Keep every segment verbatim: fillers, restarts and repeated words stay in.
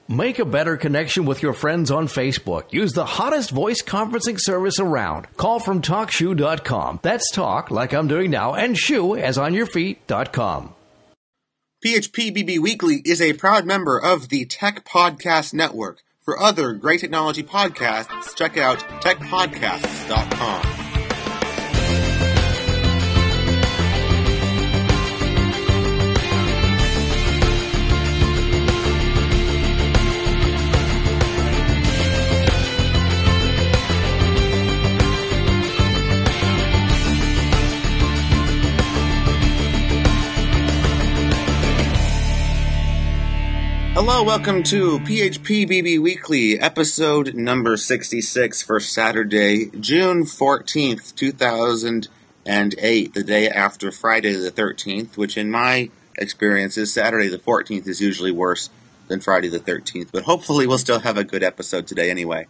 Make a better connection with your friends on Facebook. Use the hottest voice conferencing service around. Call from talk shoe dot com. That's talk, like I'm doing now, and shoe, as on your feet, dot com. P H P B B Weekly is a proud member of the Tech Podcast Network. For other great technology podcasts, check out tech podcasts dot com. Hello, welcome to P H P B B Weekly, episode number sixty-six for Saturday, June fourteenth, two thousand eight, the day after Friday the thirteenth, which in my experience is Saturday the fourteenth is usually worse than Friday the thirteenth, but hopefully we'll still have a good episode today anyway.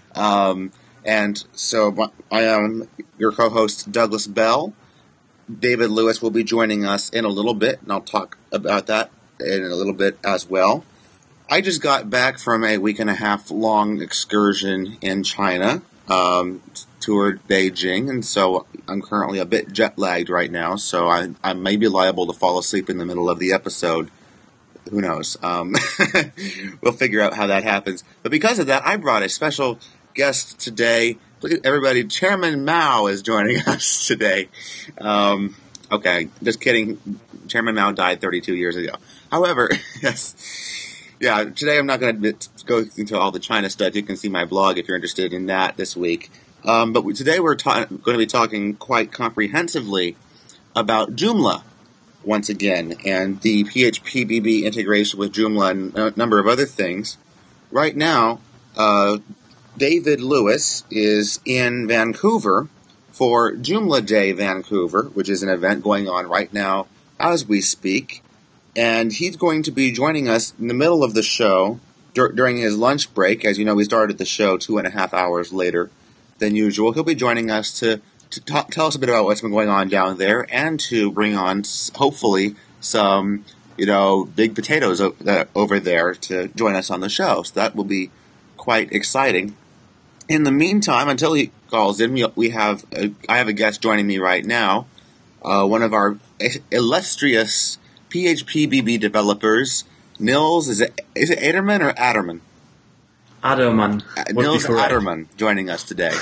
Um, and so I am your co-host, Douglas Bell. David Lewis will be joining us in a little bit, and I'll talk about that in a little bit as well. I just got back from a week and a half long excursion in China, um, toured Beijing, and so I'm currently a bit jet lagged right now, so I, I may be liable to fall asleep in the middle of the episode. Who knows? Um, we'll figure out how that happens. But because of that, I brought a special guest today. Please, everybody, Chairman Mao is joining us today. Um, okay, just kidding. Chairman Mao died thirty-two years ago. However, yes. Yeah, today I'm not going to go into all the China stuff. You can see my blog if you're interested in that this week. Um, but today we're ta- going to be talking quite comprehensively about Joomla once again, and the P H P B B integration with Joomla and a number of other things. Right now, uh, David Lewis is in Vancouver for Joomla Day Vancouver, which is an event going on right now as we speak. And he's going to be joining us in the middle of the show dur- during his lunch break. As you know, we started the show two and a half hours later than usual. He'll be joining us to, to talk, tell us a bit about what's been going on down there and to bring on, hopefully, some, you know, big potatoes o- that, over there to join us on the show. So that will be quite exciting. In the meantime, until he calls in, we, we have a, I have a guest joining me right now, uh, one of our illustrious P H P B B developers, Nils, is it is it Aderman or Adderman? Adderman. Uh, Nils Adderman joining us today.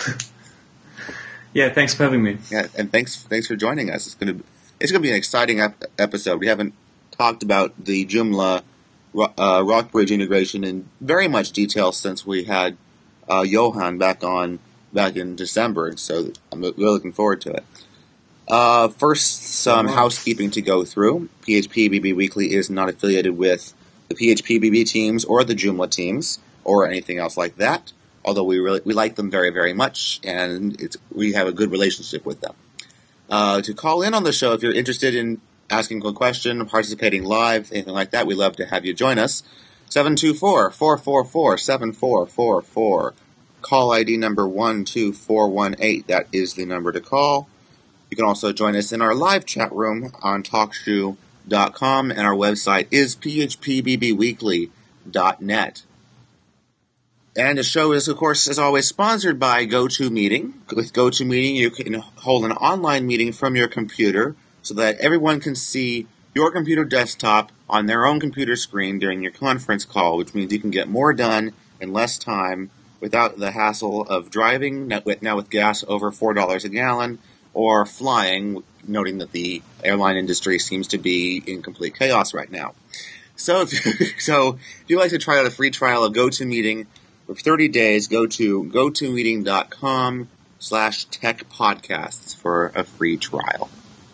Yeah, thanks for having me. Yeah, and thanks thanks for joining us. It's gonna it's gonna be an exciting ep- episode. We haven't talked about the Joomla uh, Rockbridge integration in very much detail since we had uh, Johan back on back in December, so I'm really looking forward to it. Uh, first, some housekeeping to go through. P H P B B Weekly is not affiliated with the P H P B B teams or the Joomla teams or anything else like that, although we really we like them very, very much, and it's, we have a good relationship with them. Uh, to call in on the show, if you're interested in asking a question, participating live, anything like that, we'd love to have you join us. seven two four, four four four, seven four four four. Call I D number one two four one eight. That is the number to call. You can also join us in our live chat room on talk shoe dot com, and our website is p h p b b weekly dot net. And the show is, of course, as always, sponsored by GoToMeeting. With GoToMeeting, you can hold an online meeting from your computer so that everyone can see your computer desktop on their own computer screen during your conference call, which means you can get more done in less time without the hassle of driving, now with, now with gas over four dollars a gallon, or flying, noting that the airline industry seems to be in complete chaos right now. So if, so if you'd like to try out a free trial of GoToMeeting for thirty days, go to gotomeeting.com slash tech podcasts for a free trial.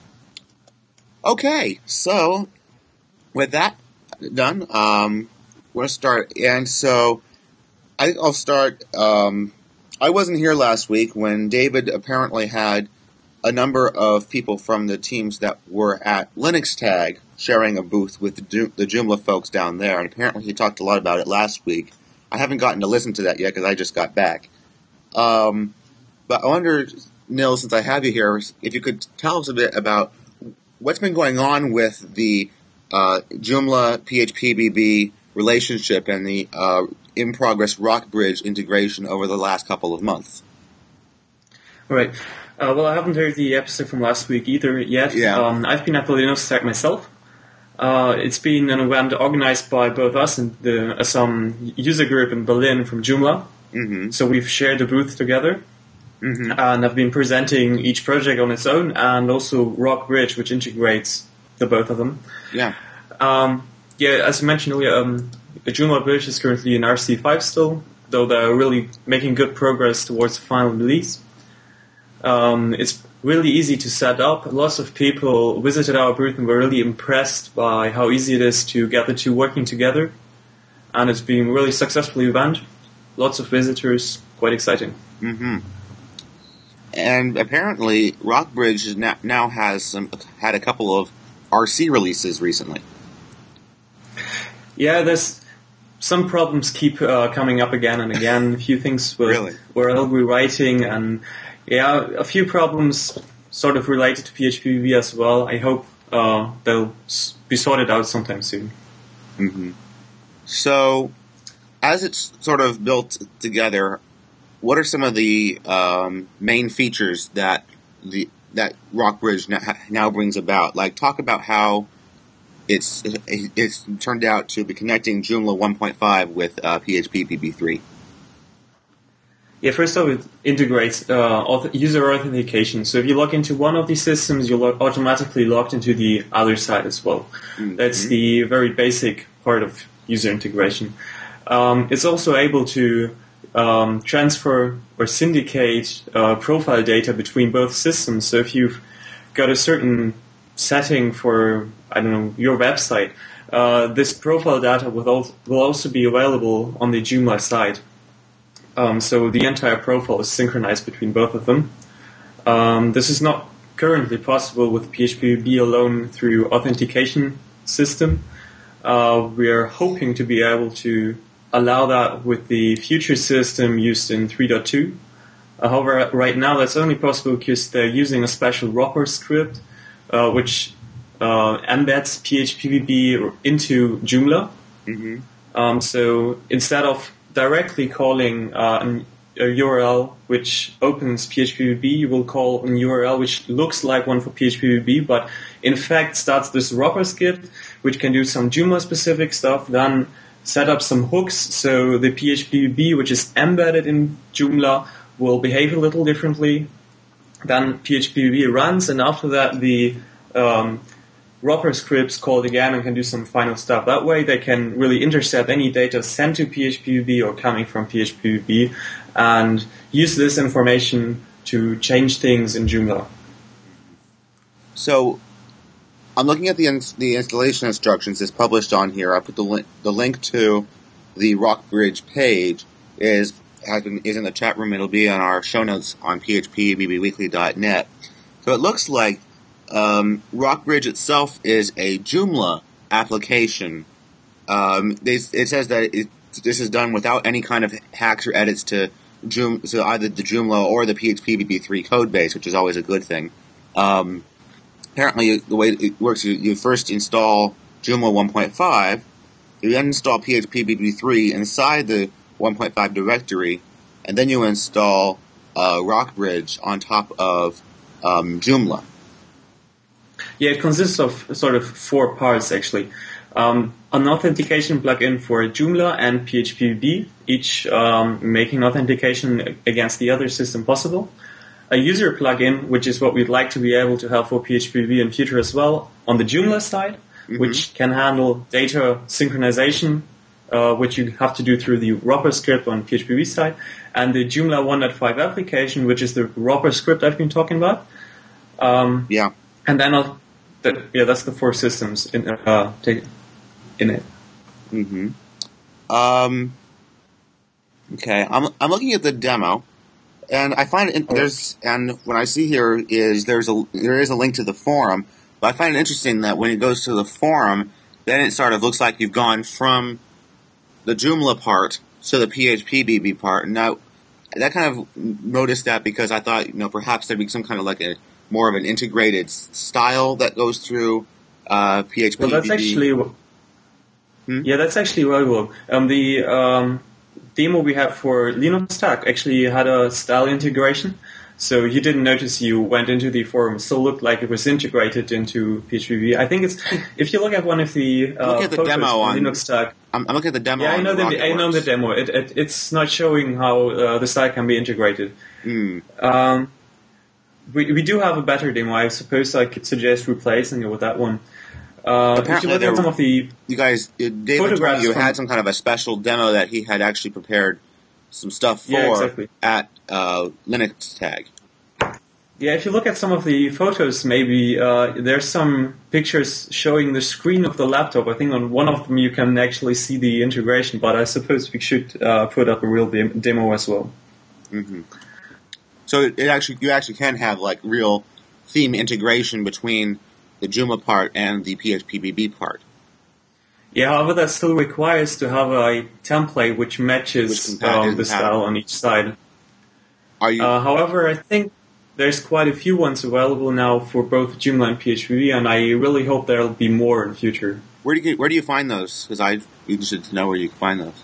Okay, so with that done, um, we're going to start. And so I think I'll start. Um, I wasn't here last week when David apparently had a number of people from the teams that were at LinuxTag sharing a booth with the, the Joomla folks down there, and apparently he talked a lot about it last week. I haven't gotten to listen to that yet because I just got back. Um, but I wonder, Nils, since I have you here, if you could tell us a bit about what's been going on with the uh, Joomla P H P B B relationship and the uh, in-progress Rockbridge integration over the last couple of months. Right. Uh, well, I haven't heard the episode from last week either yet. Yeah. Um, I've been at the Linux Stack myself. Uh, it's been an event organized by both us and the, uh, some user group in Berlin from Joomla. Mm-hmm. So we've shared a booth together. Mm-hmm. And I've been presenting each project on its own and also Rockbridge, which integrates the both of them. Yeah. Um, yeah, as you mentioned earlier, um, the Joomla Bridge is currently in R C five still, though they're really making good progress towards the final release. Um, it's really easy to set up. Lots of people visited our booth and were really impressed by how easy it is to get the two working together. And it's been a really successful event. Lots of visitors, quite exciting. Mm-hmm. And apparently, Rockbridge now, now has some, had a couple of R C releases recently. Yeah, there's some problems keep uh, coming up again and again. A few things with Really? were rewriting, and yeah, a few problems sort of related to P H P B B as well. I hope uh, they'll be sorted out sometime soon. Mm-hmm. So, as it's sort of built together, what are some of the um, main features that the that Rockbridge now, now brings about? Like, talk about how it's it's turned out to be connecting Joomla one point five with uh, P H P B B three. Yeah, first off, it integrates uh, user authentication. So if you log into one of these systems, you're lo- automatically logged into the other side as well. Mm-hmm. That's the very basic part of user integration. Um, it's also able to um, transfer or syndicate uh, profile data between both systems. So if you've got a certain setting for, I don't know, your website, uh, this profile data will, al- will also be available on the Joomla side. Um, so the entire profile is synchronized between both of them. Um, this is not currently possible with P H P B B alone through authentication system. Uh, we are hoping to be able to allow that with the future system used in three point two. Uh, however, right now that's only possible because they're using a special wrapper script uh, which uh, embeds P H P B B into Joomla. Mm-hmm. Um, so instead of directly calling uh, an, a U R L which opens P H P B B, you will call an U R L which looks like one for P H P B B, but in fact starts this wrapper script, which can do some Joomla-specific stuff, then set up some hooks, so the P H P B B, which is embedded in Joomla, will behave a little differently. Then P H P B B runs, and after that the um, wrapper scripts called again and can do some final stuff. That way they can really intercept any data sent to P H P B B or coming from P H P B B and use this information to change things in Joomla. So, I'm looking at the ins- the installation instructions that's published on here. I put the link the link to the Rockbridge page is has been is in the chat room. It'll be on our show notes on P H P B B weekly dot net. So it looks like Um, Rockbridge itself is a Joomla application. Um, they, it says that it, this is done without any kind of hacks or edits to Joom, to either the Joomla or the P H P B B three code base, which is always a good thing. Um, apparently, the way it works, you, you first install Joomla one point five, you then install P H P B B three inside the one point five directory, and then you install uh, Rockbridge on top of um, Joomla. Yeah, it consists of sort of four parts, actually. Um, an authentication plugin for Joomla and P H P B B, each um, making authentication against the other system possible. A user plugin, which is what we'd like to be able to have for P H P B B in future as well, on the Joomla side, mm-hmm. which can handle data synchronization, uh, which you have to do through the wrapper script on P H P B B side, and the Joomla one point five application, which is the wrapper script I've been talking about. Um, yeah. And then I'll That, yeah, that's the four systems in uh, in it. Mm-hmm. Um. Okay, I'm I'm looking at the demo, and I find it, there's and what I see here is there's a there is a link to the forum, but I find it interesting that when it goes to the forum, then it sort of looks like you've gone from the Joomla part to the P H P B B part. Now, I kind of noticed that because I thought, you know, perhaps there'd be some kind of like a more of an integrated style that goes through uh, P H P B B. Well, that's actually Hmm? Yeah, that's actually valuable. Um, the um, demo we had for Linux Tag actually had a style integration. So you didn't notice you went into the forum. It still looked like it was integrated into P H P B B. I think it's, if you look at one of the uh, look at the photos demo on on Linux Tag. I'm, I'm looking at the demo. Yeah, I on know the the, I know the RocketWorks. demo. It, it, it's not showing how uh, the style can be integrated. Mm. Um, we, we do have a better demo. I suppose I could suggest replacing it with that one. Uh, if Apparently you look there- at some of the You guys, uh, David told Photographs me you from- had some kind of a special demo that he had actually prepared some stuff for Yeah, exactly. at uh, Linux Tag. Yeah, if you look at some of the photos, maybe uh, there's some pictures showing the screen of the laptop. I think on one of them you can actually see the integration, but I suppose we should uh, put up a real dem- demo as well. hmm So it, it actually, you actually can have like real theme integration between the Joomla part and the P H P B B part. Yeah, however, that still requires to have a template which matches Which compa- um, the is style on each side. Are you? Uh, however, I think there's quite a few ones available now for both Joomla and P H P B B, and I really hope there'll be more in the future. where do you where do you find those? Because I'm interested to know where you can find those.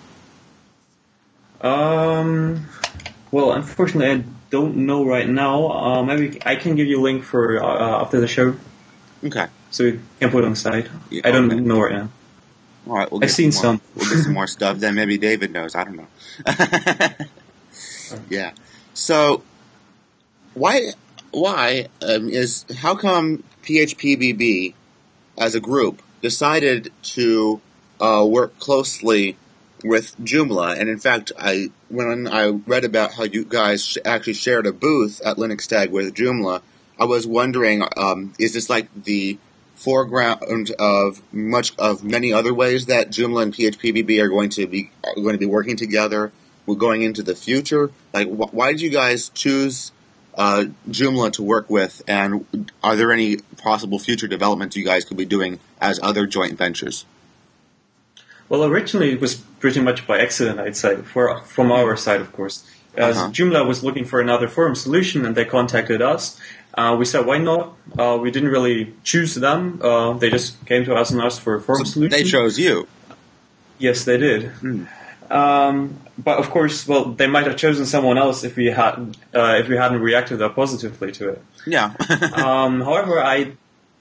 Um, well, unfortunately, I don't know right now. Uh, maybe I can give you a link for uh, after the show, Okay. so you can put it on the site. Yeah, I don't okay. know right now. All right. We'll I've get seen more, some. We'll get some more stuff. Then maybe David knows. I don't know. Yeah. So why why um, is how come P H P B B as a group decided to uh, work closely with Joomla? And in fact, I when I read about how you guys sh- actually shared a booth at Linux Tag with Joomla, I was wondering, um, is this like the foreground of much of many other ways that Joomla and P H P B B are going to be are going to be working together? We're going into the future. Like, wh- why did you guys choose uh, Joomla to work with? And are there any possible future developments you guys could be doing as other joint ventures? Well, originally it was pretty much by accident, I'd say, for, from our side, of course. As Uh-huh. Joomla was looking for another forum solution, and they contacted us. Uh, we said, why not? Uh, we didn't really choose them. Uh, they just came to us and asked for a forum So solution. they chose you. Yes, they did. Hmm. Um, but of course, well, they might have chosen someone else if we had uh, if we hadn't reacted that positively to it. Yeah. um, however, I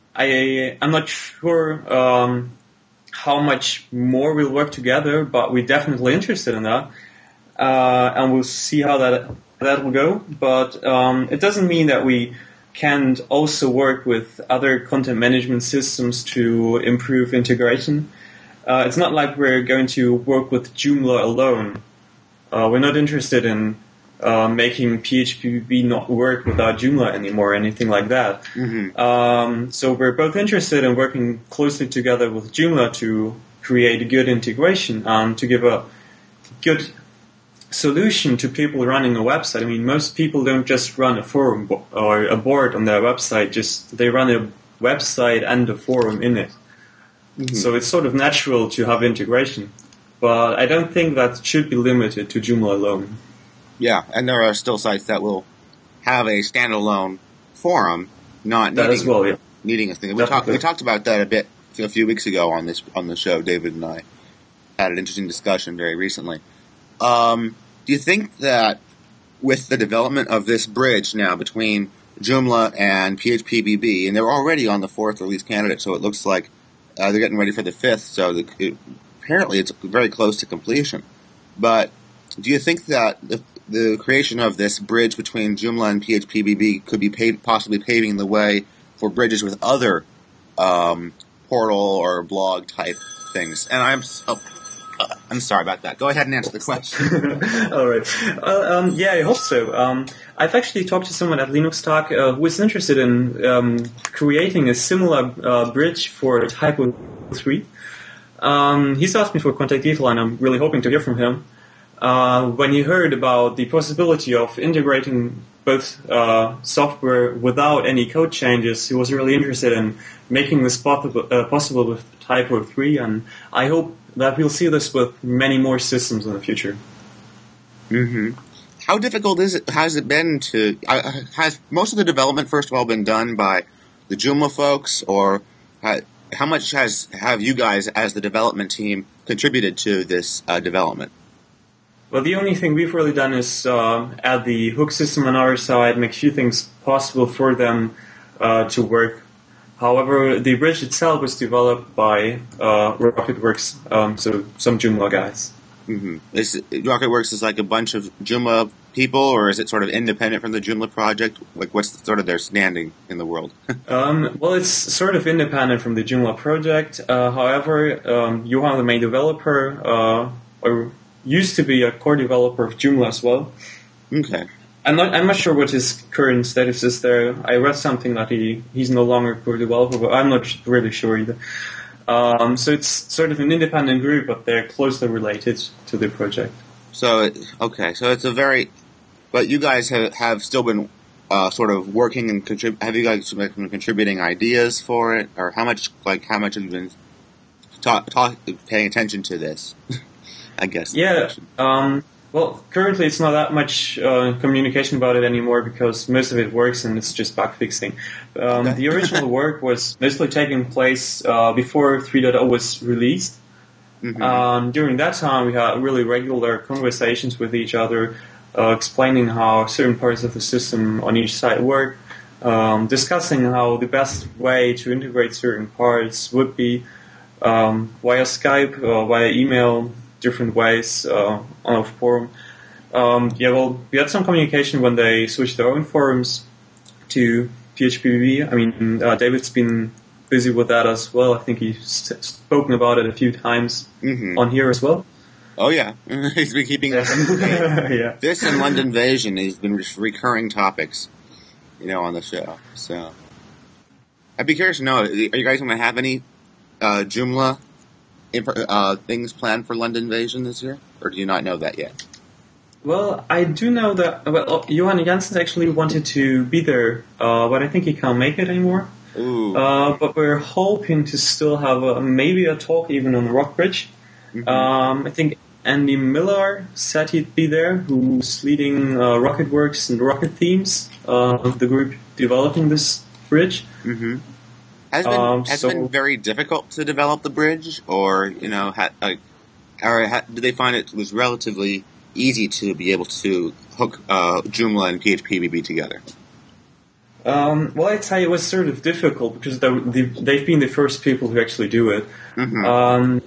I I'm not sure um, how much more we'll work together, but we're definitely interested in that, uh, and we'll see how that that will go. But um, it doesn't mean that we can't also work with other content management systems to improve integration. Uh, it's not like we're going to work with Joomla alone. Uh, we're not interested in uh, making P H P B B not work without Joomla anymore or anything like that. Mhm. Um, so we're both interested in working closely together with Joomla to create a good integration and to give a good solution to people running a website. I mean, most people don't just run a forum bo- or a board on their website, just they run a website and a forum in it. So it's sort of natural to have integration. But I don't think that should be limited to Joomla alone. Yeah, and there are still sites that will have a standalone forum, not That needing, as well, yeah. needing a thing. We talked Definitely. we talked about that a bit a few weeks ago on this on the show. David and I had an interesting discussion very recently. Um, do you think that with the development of this bridge now between Joomla and P H P B B, and they're already on the fourth release candidate, so it looks like uh, they're getting ready for the fifth, so the, it, apparently it's very close to completion. But do you think that the, the creation of this bridge between Joomla and P H P B B could be paid, possibly paving the way for bridges with other um, portal or blog type things? And I'm so, uh, I'm sorry about that. Go ahead and answer the question. All right. Well, um, yeah, I hope so. Um, I've actually talked to someone at Linux Talk uh, who is interested in um, creating a similar uh, bridge for Typo three. Um, he's asked me for contact detail, and I'm really hoping to hear from him. Uh, when he heard about the possibility of integrating both uh, software without any code changes, he was really interested in making this possible, uh, possible with Typo three, and I hope that we'll see this with many more systems in the future. hmm How difficult is it? Has it been to? Uh, has most of the development, first of all, been done by the Joomla folks, or ha- how much has have you guys, as the development team, contributed to this uh, development? Well, the only thing we've really done is uh, add the hook system on our side, make a few things possible for them uh, to work. However, the bridge itself was developed by uh, RocketWorks, um, so some Joomla guys. Mm-hmm. Is RocketWorks is like a bunch of Joomla people, or is it sort of independent from the Joomla project? Like, what's the, sort of their standing in the world? um, well, it's sort of independent from the Joomla project. Uh, however, um, Johan, the main developer, uh, or used to be a core developer of Joomla as well. Okay. I'm not. I'm not sure what his current status is there. I read something that he he's no longer a core developer, but I'm not really sure either. Um, so it's sort of an independent group, but they're closely related to the project. So it, okay, so it's a very, but you guys have have still been uh, sort of working and contrib- have you guys been contributing ideas for it, or how much like how much have you been ta- ta- paying attention to this? I guess. Yeah. Um, well, currently it's not that much uh, communication about it anymore because most of it works and it's just bug fixing. Um, Okay. The original work was mostly taking place uh, before three point oh was released. Mm-hmm. Um, during that time, we had really regular conversations with each other, uh, explaining how certain parts of the system on each side work, um, discussing how the best way to integrate certain parts would be um, via Skype, uh, via email, different ways uh, on a forum. Um, yeah, well, we had some communication when they switched their own forums to P H P B B. I mean, uh, David's been busy with that as well. I think he's spoken about it a few times Mm-hmm. on here as well. Oh yeah, he's been keeping us. Yeah. This and London Invasion has been just recurring topics, you know, on the show. So I'd be curious to know: are you guys going to have any uh, Joomla inf- uh, things planned for London Invasion this year, or do you not know that yet? Well, I do know that. Well, Johan Janssen actually wanted to be there, uh, but I think he can't make it anymore. Ooh. Uh, but we're hoping to still have a, maybe a talk even on Rockbridge. Mm-hmm. Um, I think Andy Miller said he'd be there, who's leading uh, RocketWorks and Rocket Themes, uh, the group developing this bridge. Mm-hmm. Has been Um, has so- it been very difficult to develop the bridge, or you know, ha, uh, or ha, did they find it was relatively easy to be able to hook uh, Joomla and P H P B B together? Um, well, I'd say it was sort of difficult because they, they, they've been the first people who actually do it. Mm-hmm. Um,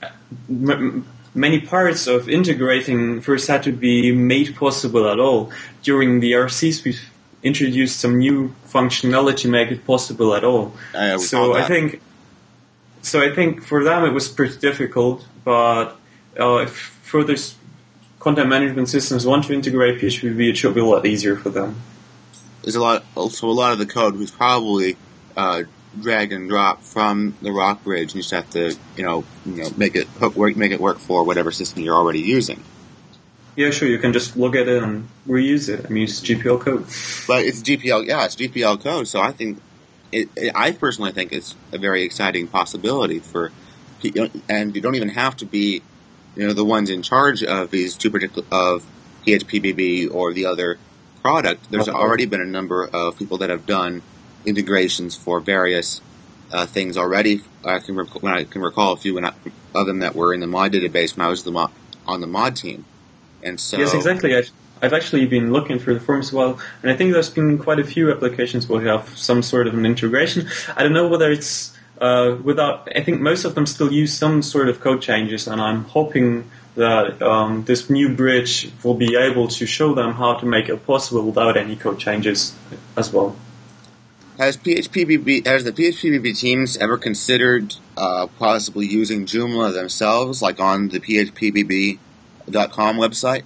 m- many parts of integrating first had to be made possible at all. During the R Cs, we've introduced some new functionality to make it possible at all. I recall so that. I think, so I think for them it was pretty difficult. But uh, if further s- content management systems want to integrate P H P B B, it should be a lot easier for them. There's a lot, also a lot of the code was probably uh, drag and drop from the Rock Bridge. You just have to, you know, you know, make it hook work, make it work for whatever system you're already using. Yeah, sure, you can just look at it and reuse it. I mean, it's G P L code. But it's G P L, yeah, it's G P L code. So I think, it, it, I personally think it's a very exciting possibility for, and you don't even have to be, you know, the ones in charge of these two particular of P H P B B or the other product. There's Uh-huh. already been a number of people that have done integrations for various uh, things already. I can rec- when I can recall a few when I, of them that were in the mod database when I was the mod, on the mod team. And so, Yes, exactly. I've, I've actually been looking through the forums as well, and I think there's been quite a few applications where you have some sort of an integration. I don't know whether it's uh, without. I think most of them still use some sort of code changes, and I'm hoping that um, this new bridge will be able to show them how to make it possible without any code changes as well. Has P H P B B has the P H P B B teams ever considered uh, possibly using Joomla themselves, like on the P H P B B dot com website?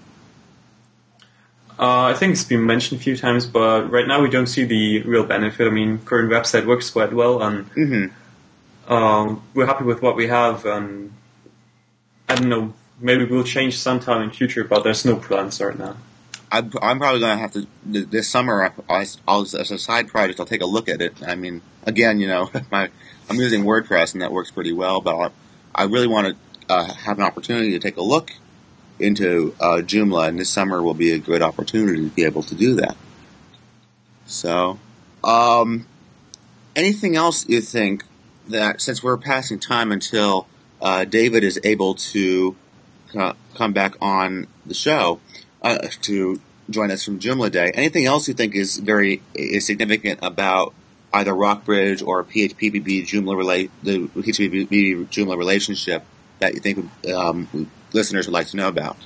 Uh, I think it's been mentioned a few times, but right now we don't see the real benefit. I mean, current website works quite well, and Mm-hmm. um, we're happy with what we have. And I don't know, maybe we'll change sometime in future, but there's no plans right now. I'm, I'm probably going to have to this summer. I, I'll, as a side project, I'll take a look at it. I mean, again, you know, my, I'm using WordPress and that works pretty well, but I, I really want to uh, have an opportunity to take a look into uh, Joomla, and this summer will be a good opportunity to be able to do that. So, um, anything else you think that since we're passing time until uh, David is able to uh, come back on the show uh, to join us from Joomla Day, anything else you think is very is significant about either Rockbridge or P H P B B Joomla relate the P H P B B Joomla relationship that you think um, listeners would like to know about?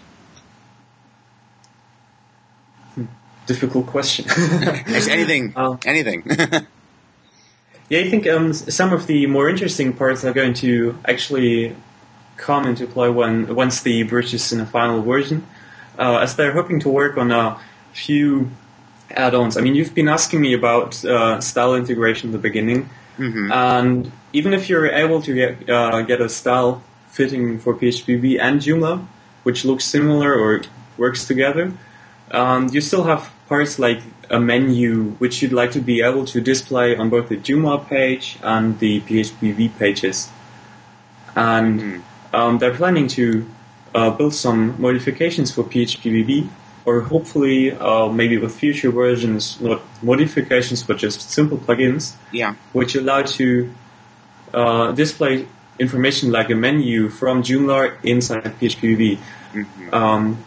Difficult question. anything, um, anything. Yeah, I think um, some of the more interesting parts are going to actually come into play when once the bridge is in a final version, uh, as they're hoping to work on a few add-ons. I mean, you've been asking me about uh, style integration in the beginning, mm-hmm. and even if you're able to get uh, get a style fitting for P H P B B and Joomla, which looks similar or works together, um, you still have parts like a menu which you'd like to be able to display on both the Joomla page and the P H P B B pages. And mm. um, they're planning to uh, build some modifications for P H P B B, or hopefully uh, maybe with future versions, not modifications but just simple plugins, yeah. which allow to uh, display information like a menu from Joomla inside P H P B B. Mm-hmm. Um,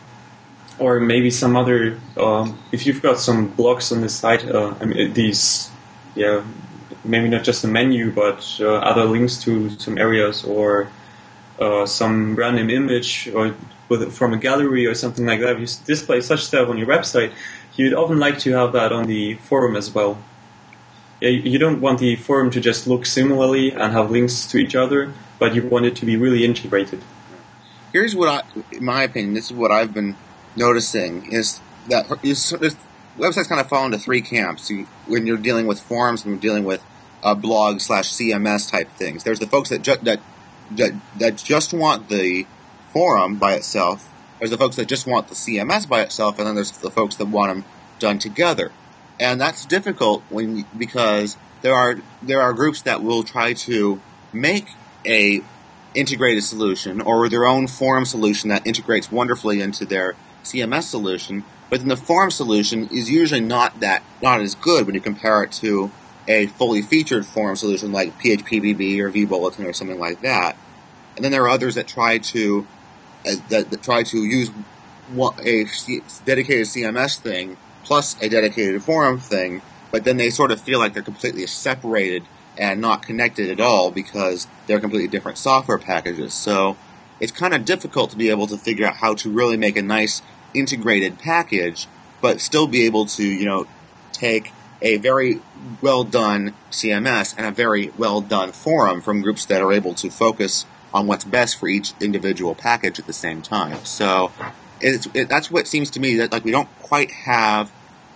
or maybe some other, uh, if you've got some blocks on the site, uh, I mean, these, yeah, maybe not just a menu, but uh, other links to some areas, or uh, some random image, or with, from a gallery or something like that. If you display such stuff on your website, you'd often like to have that on the forum as well. Yeah, you don't want the forum to just look similarly and have links to each other, but you want it to be really integrated. Here's what I, in my opinion, this is what I've been noticing, is that you, websites kind of fall into three camps. You, when you're dealing with forums and you're dealing with uh, blog slash C M S type things, there's the folks that, ju- that that that just want the forum by itself. There's the folks that just want the C M S by itself, and then there's the folks that want them done together. And that's difficult when because there are there are groups that will try to make a integrated solution or their own forum solution that integrates wonderfully into their C M S solution, but then the forum solution is usually not that not as good when you compare it to a fully featured forum solution like P H P B B or vBulletin or something like that. And then there are others that try to uh, that, that try to use one, a C- dedicated C M S thing plus a dedicated forum thing, but then they sort of feel like they're completely separated and not connected at all because they're completely different software packages. So it's kind of difficult to be able to figure out how to really make a nice integrated package, but still be able to, you know, take a very well done C M S and a very well done forum from groups that are able to focus on what's best for each individual package at the same time. So it's, it, that's what seems to me that like we don't quite have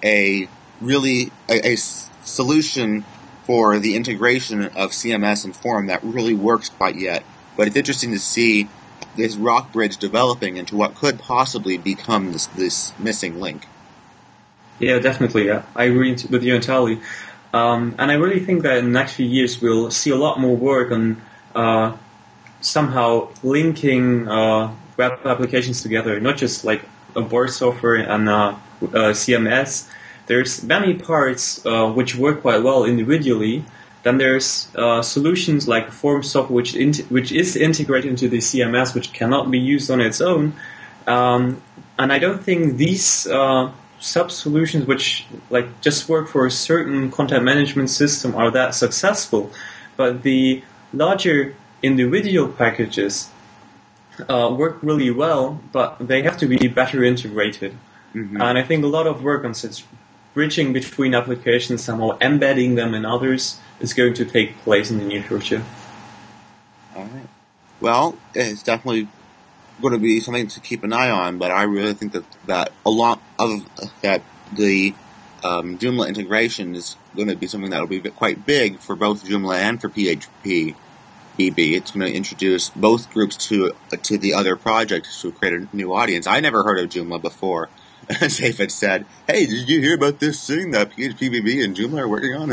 a really a, a solution for the integration of C M S and forum that really works quite yet. But it's interesting to see this Rockbridge developing into what could possibly become this, this missing link. Yeah, definitely. Yeah. I agree with you entirely. Um, and I really think that in the next few years we'll see a lot more work on uh, somehow linking uh, web applications together, not just like a board software and uh, uh, C M S. There's many parts uh, which work quite well individually. Then there's uh, solutions like form software which in- which is integrated into the C M S, which cannot be used on its own. Um, and I don't think these uh, sub-solutions which like just work for a certain content management system are that successful. But the larger individual packages uh, work really well, but they have to be better integrated. Mm-hmm. And I think a lot of work on such bridging between applications, somehow embedding them in others, is going to take place in the near future. All right. Well, it's definitely going to be something to keep an eye on, but I really think that, that a lot of that the um, Joomla integration is going to be something that will be quite big for both Joomla and for P H P B B. It's going to introduce both groups to to the other projects to create a new audience. I never heard of Joomla before. As David said, hey, did you hear about this thing that P H P B B and Joomla are working on?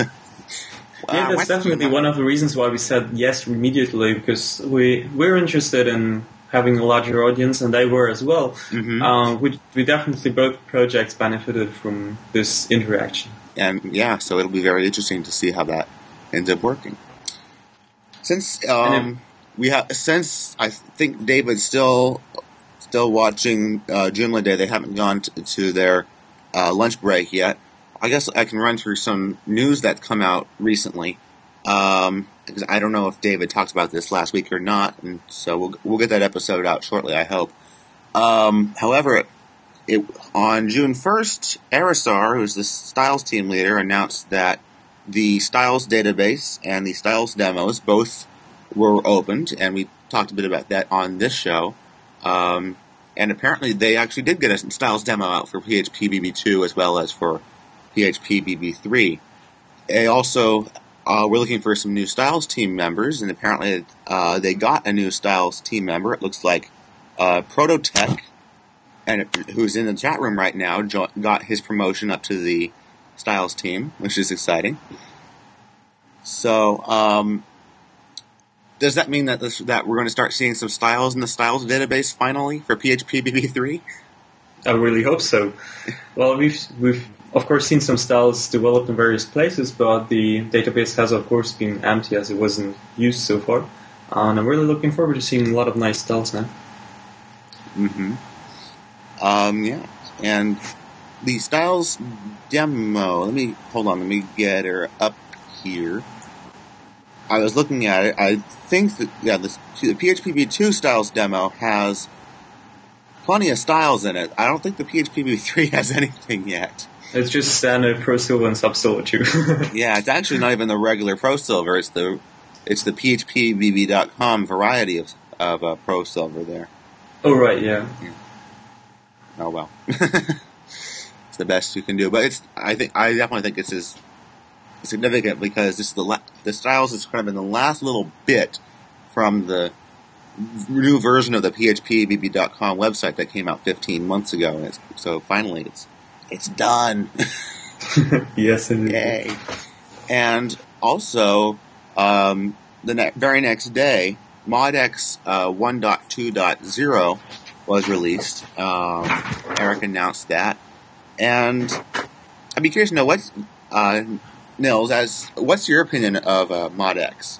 Wow, yeah, that's definitely one of the reasons why we said yes immediately, because we, we're interested in having a larger audience, and they were as well. Mm-hmm. Uh, we, we definitely, both projects benefited from this interaction. And yeah, so it'll be very interesting to see how that ends up working. Since um, we have, since I think David's still still watching uh, Joomla Day, they haven't gone to, to their uh, lunch break yet. I guess I can run through some news that's come out recently. Um, because I don't know if David talked about this last week or not, and so we'll we'll get that episode out shortly, I hope. Um, however, it, on June first, Aerosar, who's the Styles team leader, announced that the Styles database and the Styles demos both were opened, and we talked a bit about that on this show. Um, and apparently they actually did get a Styles demo out for P H P B B two as well as for P H P B B three. They also uh, were looking for some new Styles team members, and apparently uh, they got a new Styles team member. It looks like uh, Prototech, and who's in the chat room right now, jo- got his promotion up to the Styles team, which is exciting. So, um, does that mean that this, that we're going to start seeing some Styles in the Styles database finally for P H P B B three? I really hope so. Well, we've we've of course seen some Styles developed in various places, but the database has of course been empty as it wasn't used so far. And I'm really looking forward to seeing a lot of nice Styles now. Mm-hmm. Um, yeah, and the Styles demo, let me, hold on, let me get her up here. I was looking at it, I think that, yeah, this, the P H P B B two Styles demo has plenty of styles in it. I don't think the P H P B B three has anything yet. It's just standard Pro Silver and Sub Silver too. Yeah, it's actually not even the regular Pro Silver, it's the, it's the P H P B B dot com variety of, of uh, Pro Silver there. Oh, right, yeah. yeah. Oh, well. It's the best you can do, but it's. I think I definitely think this is significant because this is the la- the Styles is kind of in the last little bit from the new version of the P H P B B dot com website that came out fifteen months ago, and it's, so finally it's it's done. Yes, indeed. Yay! And also, um, the ne- very next day, ModX uh, one point two point zero was released. Um, Eric announced that. And I'd be curious to know what's uh, Nils, as what's your opinion of uh, ModX?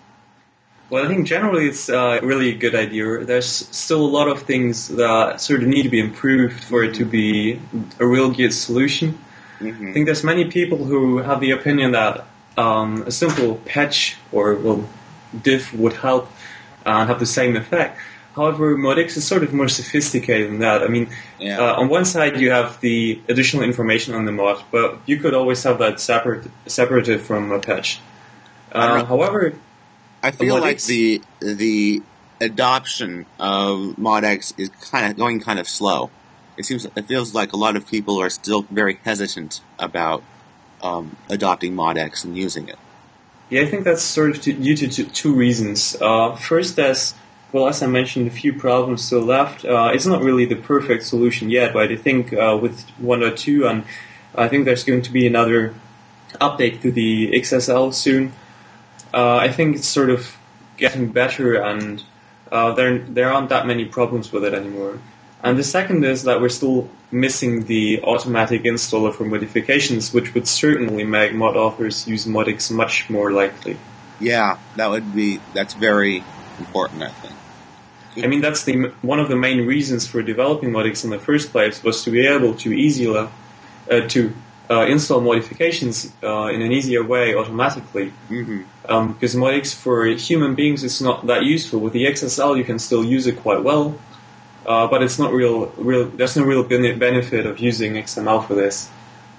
Well, I think generally it's uh, really a good idea. There's still a lot of things that sort of need to be improved for it to be a real good solution. Mm-hmm. I think there's many people who have the opinion that um, a simple patch or well, diff would help and have the same effect. However, ModX is sort of more sophisticated than that. I mean, yeah. uh, on one side you have the additional information on the mod, but you could always have that separate, separated from a patch. Uh, however, I feel like the the adoption of ModX is kind of going kind of slow. It seems it feels like a lot of people are still very hesitant about um, adopting ModX and using it. Yeah, I think that's sort of due to two, two reasons. Uh, first, there's Well, as I mentioned, a few problems still left. Uh, it's not really the perfect solution yet, but I think uh, with one point two, and I think there's going to be another update to the X S L soon. Uh, I think it's sort of getting better, and uh, there there aren't that many problems with it anymore. And the second is that we're still missing the automatic installer for modifications, which would certainly make mod authors use ModX much more likely. Yeah, that would be that's very important, I think. I mean, that's the one of the main reasons for developing ModX in the first place was to be able to easily uh, to uh, install modifications uh, in an easier way automatically. Mm-hmm. Um, because ModX for human beings is not that useful. With the X S L, you can still use it quite well, uh, but it's not real. Real. There's no real benefit of using X M L for this.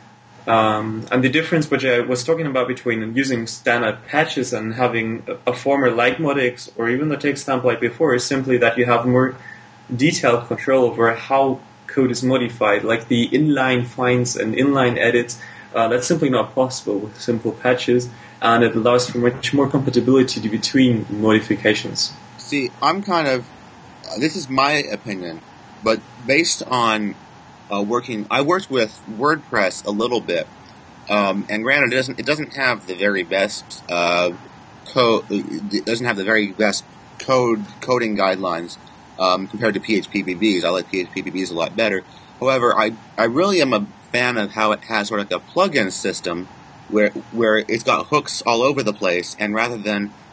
Um, and the difference which I was talking about between using standard patches and having a, a format like ModX or even the text template before is simply that you have more detailed control over how code is modified, like the inline finds and inline edits. Uh, that's simply not possible with simple patches, and it allows for much more compatibility between modifications. See, I'm kind of, uh, this is my opinion, but based on Uh, working, I worked with WordPress a little bit, um, and granted, it doesn't it doesn't have the very best uh, code. It doesn't have the very best code coding guidelines um, compared to P H P B Bs. I like P H P B Bs a lot better. However, I I really am a fan of how it has sort of like a plugin system where where it's got hooks all over the place, and rather than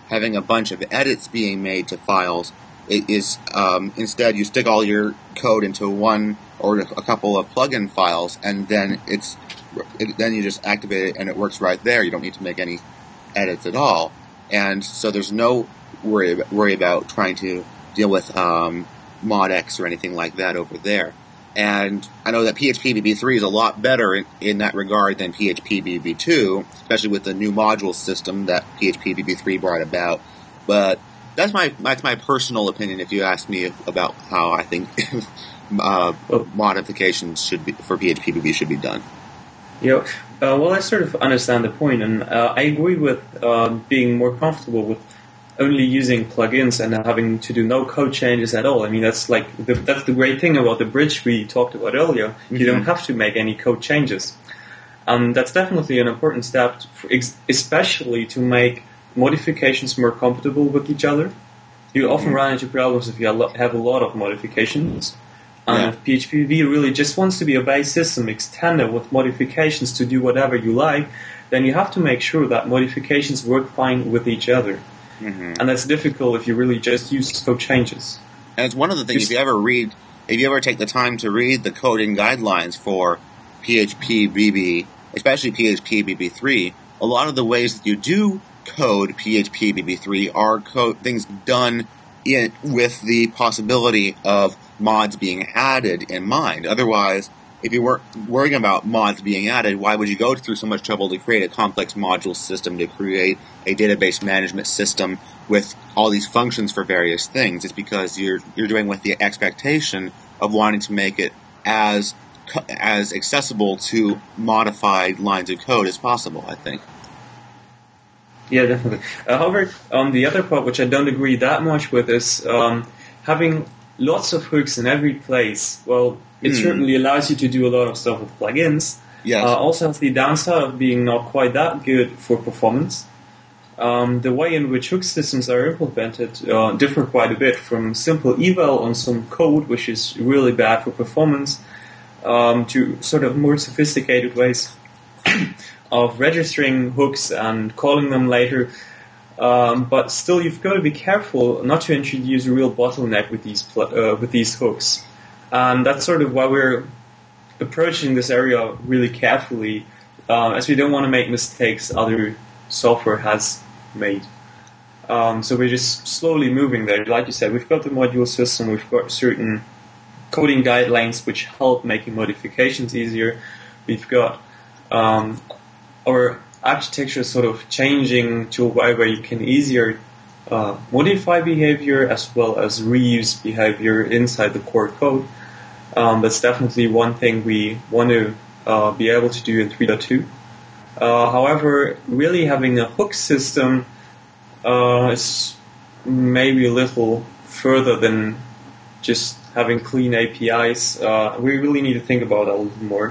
having a bunch of edits being made to files. It is um, instead you stick all your code into one or a couple of plugin files, and then it's it, then you just activate it and it works right there. You don't need to make any edits at all, and so there's no worry worry about trying to deal with um, ModX or anything like that over there. And I know that P H P B B three is a lot better in, in that regard than P H P B B two, especially with the new module system that P H P B B three brought about. But that's my that's my personal opinion. If you ask me about how I think uh, modifications should be for P H P B B should be done. Yeah, uh, well, I sort of understand the point, and uh, I agree with uh, being more comfortable with only using plugins and having to do no code changes at all. I mean, that's like the, that's the great thing about the bridge we talked about earlier. Mm-hmm. You don't have to make any code changes. Um, that's definitely an important step, to, especially to make modifications more compatible with each other. You often mm-hmm. run into problems if you have a lot of modifications. And yeah. if P H P B B really just wants to be a base system extended with modifications to do whatever you like, then you have to make sure that modifications work fine with each other. Mm-hmm. And that's difficult if you really just use code changes. And it's one of the things, just, if you ever read, if you ever take the time to read the coding guidelines for P H P B B, especially P H P B B three, a lot of the ways that you do code P H P B B three are code things done in, with the possibility of mods being added in mind. Otherwise, if you weren't worrying about mods being added, why would you go through so much trouble to create a complex module system, to create a database management system with all these functions for various things? It's because you're you're doing with the expectation of wanting to make it as as accessible to modified lines of code as possible, I think. Yeah, definitely. Uh, however, um, the other part, which I don't agree that much with, is um, having lots of hooks in every place. Well, it mm. certainly allows you to do a lot of stuff with plugins. Yes. Uh, also has the downside of being not quite that good for performance. Um, the way in which hook systems are implemented uh, differ quite a bit, from simple eval on some code, which is really bad for performance, um, to sort of more sophisticated ways of registering hooks and calling them later. Um, but still, you've got to be careful not to introduce a real bottleneck with these pl- uh, with these hooks. And that's sort of why we're approaching this area really carefully, uh, as we don't want to make mistakes other software has made. Um, so we're just slowly moving there. Like you said, we've got the module system, we've got certain coding guidelines which help making modifications easier. We've got um, our architecture sort of changing to a way where you can easier uh, modify behavior as well as reuse behavior inside the core code. Um, that's definitely one thing we want to uh, be able to do in three point two. Uh, however, really having a hook system uh, is maybe a little further than just having clean A P Is. Uh, we really need to think about that a little more.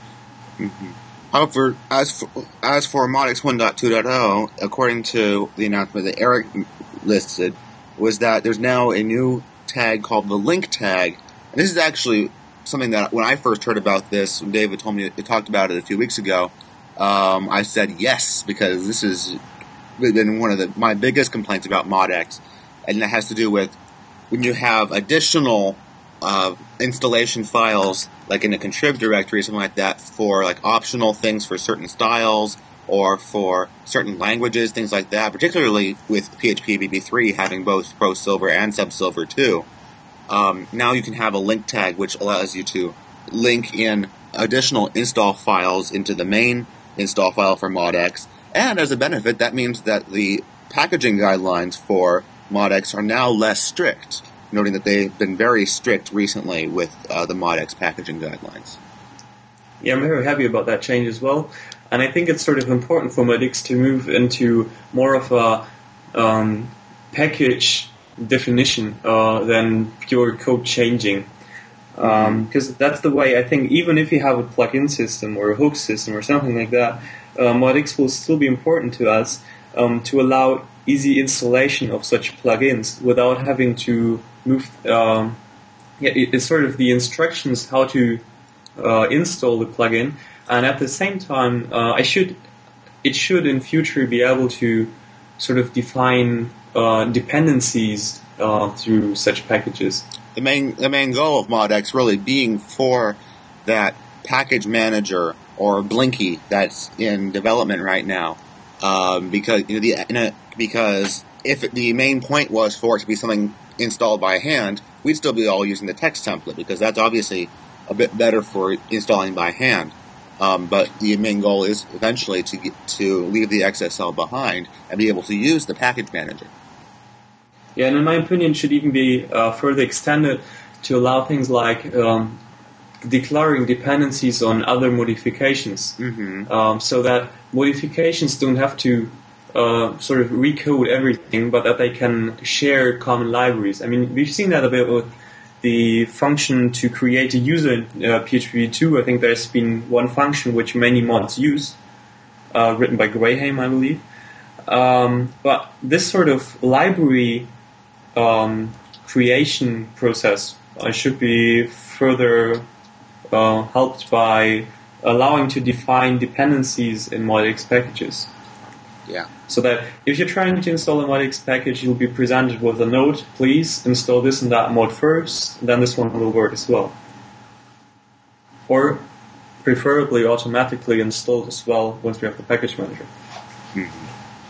Mm-hmm. However, as for, as for ModX one point two point oh, according to the announcement that Eric listed, was that there's now a new tag called the link tag. And this is actually something that when I first heard about this, when David told me, he talked about it a few weeks ago, um, I said yes, because this has been one of the, my biggest complaints about ModX, and that has to do with when you have additional uh, installation files, like in a contrib directory or something like that, for like optional things for certain styles or for certain languages, things like that, particularly with P H P B B three having both Pro Silver and Sub Silver too. Um, now you can have a link tag which allows you to link in additional install files into the main install file for ModX, and as a benefit, that means that the packaging guidelines for ModX are now less strict, noting that they've been very strict recently with uh, the ModX packaging guidelines. Yeah, I'm very happy about that change as well, and I think it's sort of important for ModX to move into more of a um, package definition uh, than pure code changing. Because um, that's the way, I think, even if you have a plugin system or a hook system or something like that, uh, ModX will still be important to us um, to allow easy installation of such plugins without having to move. Um, yeah, it, it's sort of the instructions how to uh, install the plugin, and at the same time, uh, I should it should in future be able to sort of define uh, dependencies uh, through such packages. The main the main goal of ModX really being for that package manager or Blinky that's in development right now, um, because you know, the, in a, because if it, the main point was for it to be something installed by hand, we'd still be all using the text template because that's obviously a bit better for installing by hand. Um, but the main goal is eventually to get, to leave the X S L behind and be able to use the package manager. Yeah, and in my opinion, it should even be uh, further extended to allow things like um, declaring dependencies on other modifications, mm-hmm. um, so that modifications don't have to uh, sort of recode everything, but that they can share common libraries. I mean, we've seen that a bit with the function to create a user in uh, P H P V two. I think there's been one function which many mods use, uh, written by Graham, I believe. Um, but this sort of library um, creation process uh, should be further uh, helped by allowing to define dependencies in ModX packages. Yeah. So that if you're trying to install a ModX package, you'll be presented with a note, please install this and that mod first, then this one will work as well. Or preferably automatically installed as well once we have the package manager. Mm-hmm.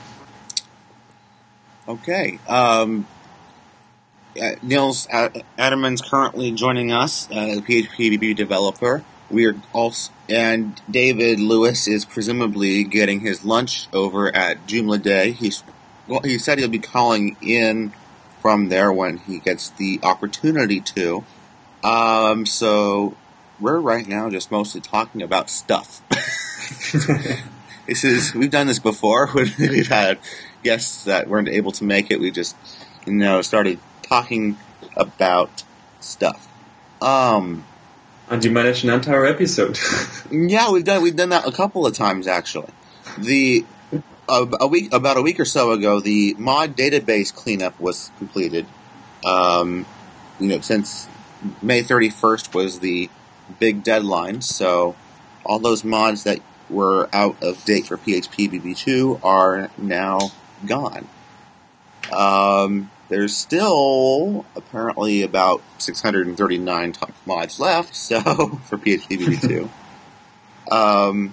Okay. Um, uh, Nils Adderman's currently joining us, uh, a P H P V B developer. We are also, and David Lewis is presumably getting his lunch over at Joomla Day. He's, well, he said he'll be calling in from there when he gets the opportunity to. Um, so we're right now just mostly talking about stuff. This is, we've done this before when we've had guests that weren't able to make it. We just, you know, started talking about stuff. Um, And you managed an entire episode. yeah, we've done we've done that a couple of times actually. The uh, a week about a week or so ago, the mod database cleanup was completed. Um, you know, since May thirty-first was the big deadline, so all those mods that were out of date for P H P V B two are now gone. Um, there's still apparently about six hundred thirty-nine top mods left, so for P H P V B two. um,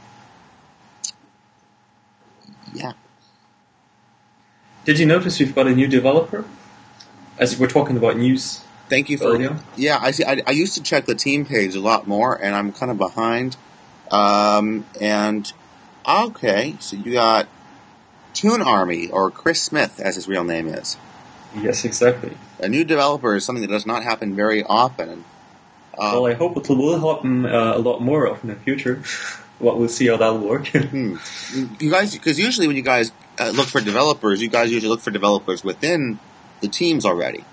yeah. Did you notice we've got a new developer? As we're talking about news. Thank you for earlier. Yeah, I see. I, I used to check the team page a lot more, and I'm kind of behind. Um, and okay, so you got Toon Army, or Chris Smith, as his real name is. Yes, exactly. A new developer is something that does not happen very often. And, uh, well, I hope it will happen uh, a lot more often in the future. Well, we'll see how that'll work. hmm. You guys, because usually when you guys uh, look for developers, you guys usually look for developers within the teams already.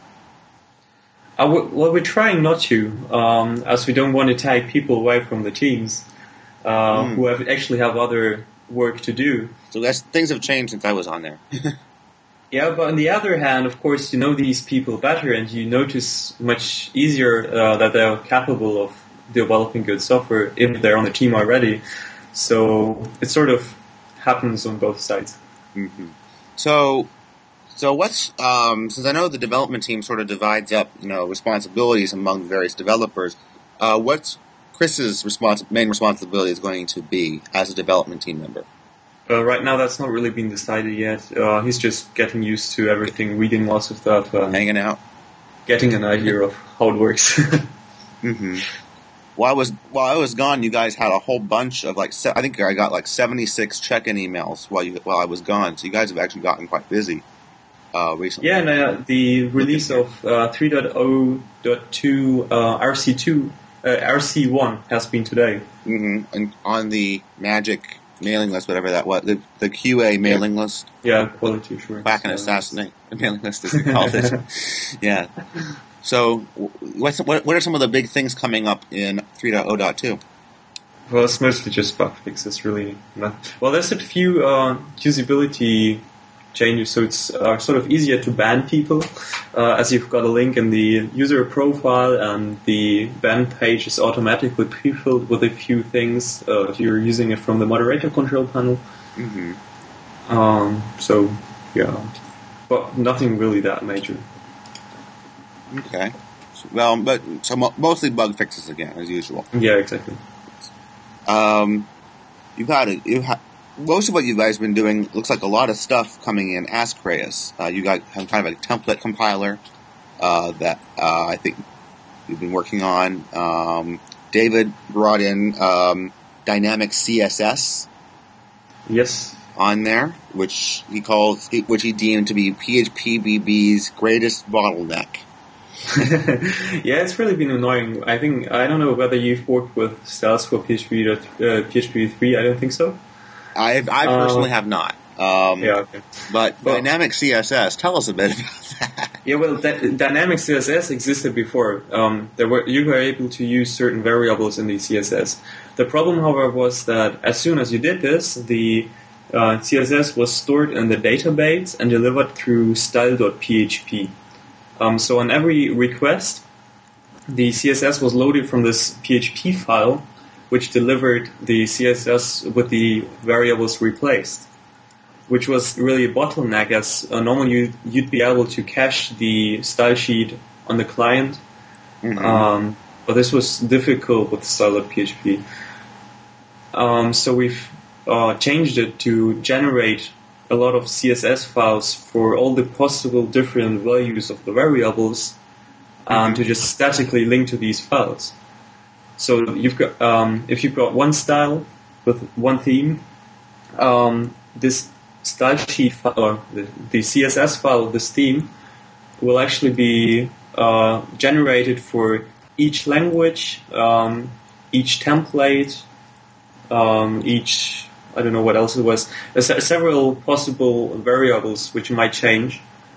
Uh, well, we're trying not to, um, as we don't want to take people away from the teams uh, mm. who have actually have other work to do. So that's, things have changed since I was on there. Yeah, but on the other hand, of course, you know these people better, and you notice much easier uh, that they're capable of developing good software if they're on the team already. So it sort of happens on both sides. Mm-hmm. So, so what's um, since I know the development team sort of divides up, you know, responsibilities among the various developers. Uh, what's Chris's respons- main responsibility is going to be as a development team member? Uh, right now, that's not really been decided yet. Uh, he's just getting used to everything, reading lots of stuff, and hanging out, getting an idea of how it works. mm-hmm. While I was while I was gone, you guys had a whole bunch of like se- I think I got like seventy-six check-in emails while you while I was gone. So you guys have actually gotten quite busy uh, recently. Yeah, and uh, the release of uh, three point oh point two uh, R C two uh, R C one has been today. Mm-hmm. And on the Magic mailing list, whatever that was, the, the Q A mailing yeah. list. Yeah, quality assurance. Back in assassinate the mailing list is called it. Yeah. So, what's, what what are some of the big things coming up in three point oh point two? Well, it's mostly just bug fixes, really. Well, there's a few uh, usability changes, so it's uh, sort of easier to ban people, uh, as you've got a link in the user profile, and the ban page is automatically pre-filled with a few things uh, if you're using it from the moderator control panel. Mm-hmm. Um, so Yeah, but nothing really that major. Okay. Well, but so mo- mostly bug fixes again, as usual. Yeah, exactly. Um, you've had it. You ha- most of what you guys have been doing looks like a lot of stuff coming in Ask Reyes. Uh, you got kind of a template compiler uh, that uh, I think you've been working on. Um, David brought in um, dynamic C S S. Yes. On there, which he calls, which he deemed to be P H P B B's greatest bottleneck. Yeah, it's really been annoying. I think I don't know whether you've worked with styles for P H P uh, P H P three. I don't think so. I I personally uh, have not. Um, yeah, okay. But well, dynamic C S S, tell us a bit about that. Yeah, well, that, dynamic C S S existed before. Um, there were you were able to use certain variables in the C S S. The problem, however, was that as soon as you did this, the uh, C S S was stored in the database and delivered through style dot P H P. Um, so on every request, the C S S was loaded from this P H P file, which delivered the C S S with the variables replaced, which was really a bottleneck, as uh, normally you, you'd be able to cache the style sheet on the client, mm-hmm. um, but this was difficult with style dot P H P. Um, so we've uh, changed it to generate a lot of C S S files for all the possible different values of the variables, and to just statically link to these files. So you've got, um, if you've got one style with one theme, um, this style sheet file, or the, the C S S file of this theme will actually be uh, generated for each language, um, each template, um, each I don't know what else it was. There's several possible variables which might change.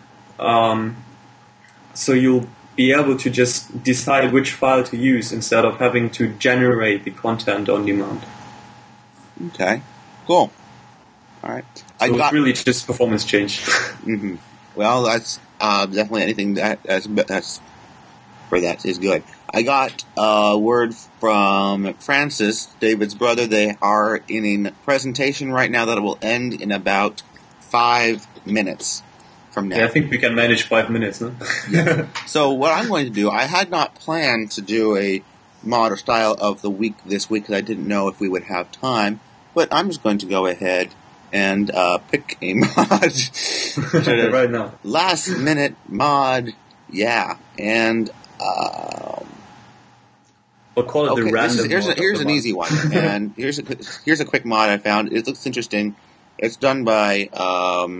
Um, so you'll be able to just decide which file to use instead of having to generate the content on demand. Okay, cool. All right. So I got, it's really just performance change. mm-hmm. Well, that's uh, definitely anything that that's, that's for that is good. I got a word from Francis, David's brother. They are in a presentation right now that will end in about five minutes from now. Yeah, I think we can manage five minutes, huh? Yeah. So what I'm going to do, I had not planned to do a mod or style of the week this week because I didn't know if we would have time, but I'm just going to go ahead and uh, pick a mod. Right now. Last minute mod, yeah. And um, we'll call it okay, the random is, here's mod a, here's an mod. easy one, and here's a here's a quick mod I found. It looks interesting. It's done by um,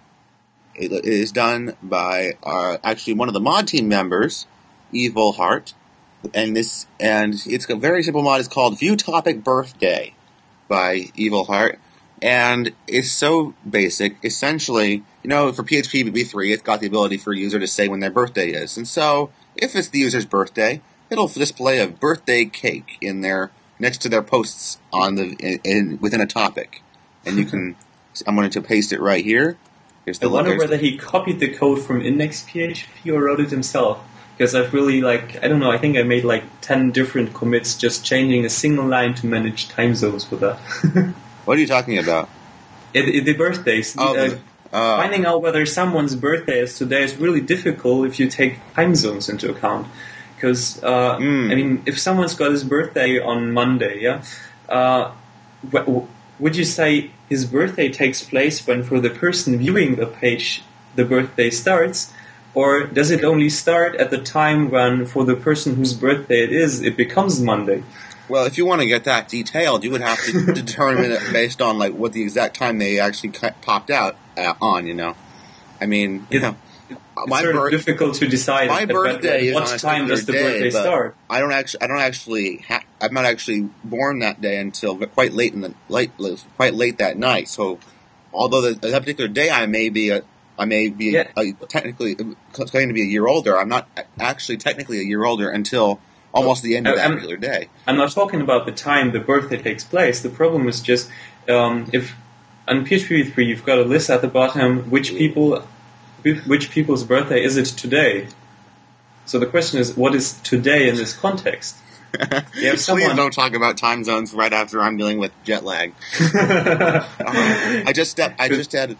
it, it is done by our, actually one of the mod team members, Evil Heart, and this and it's a very simple mod. It's called View Topic Birthday by Evil Heart, and it's so basic. Essentially, you know, for P H P B B three, it's got the ability for a user to say when their birthday is, and so if it's the user's birthday, it'll display a birthday cake in there next to their posts on the in, in within a topic, and you can. I'm going to paste it right here. Here's the I wonder here's whether the, he copied the code from index dot P H P or wrote it himself. Because I've really, like, I don't know, I think I made like ten different commits just changing a single line to manage time zones with that. What are you talking about? It, it, the birthdays. Oh, uh, the, uh, finding out whether someone's birthday is today is really difficult if you take time zones into account. Because, uh, mm. I mean, if someone's got his birthday on Monday, yeah, uh, w- would you say his birthday takes place when for the person viewing the page the birthday starts? Or does it only start at the time when, for the person whose birthday it is, it becomes Monday? Well, if you want to get that detailed, you would have to determine it based on like what the exact time they actually popped out uh, on. You know, I mean, you it, know, it's my sort of birth- difficult to decide. My at birthday at what is time on a does the day, birthday but start? I don't actually. I don't actually. Ha- I'm not actually born that day until quite late in the late, quite late that night. So, although the, that particular day I may be a I may be Yeah. a, technically claiming to be a year older. I'm not actually technically a year older until almost the end of that I'm- particular day. I'm not talking about the time the birthday takes place. The problem is just um, if on P H P three you've got a list at the bottom which people which people's birthday is it today. So the question is, what is today in this context? You have Please someone- don't talk about time zones right after I'm dealing with jet lag. uh, I just stepped. I just had.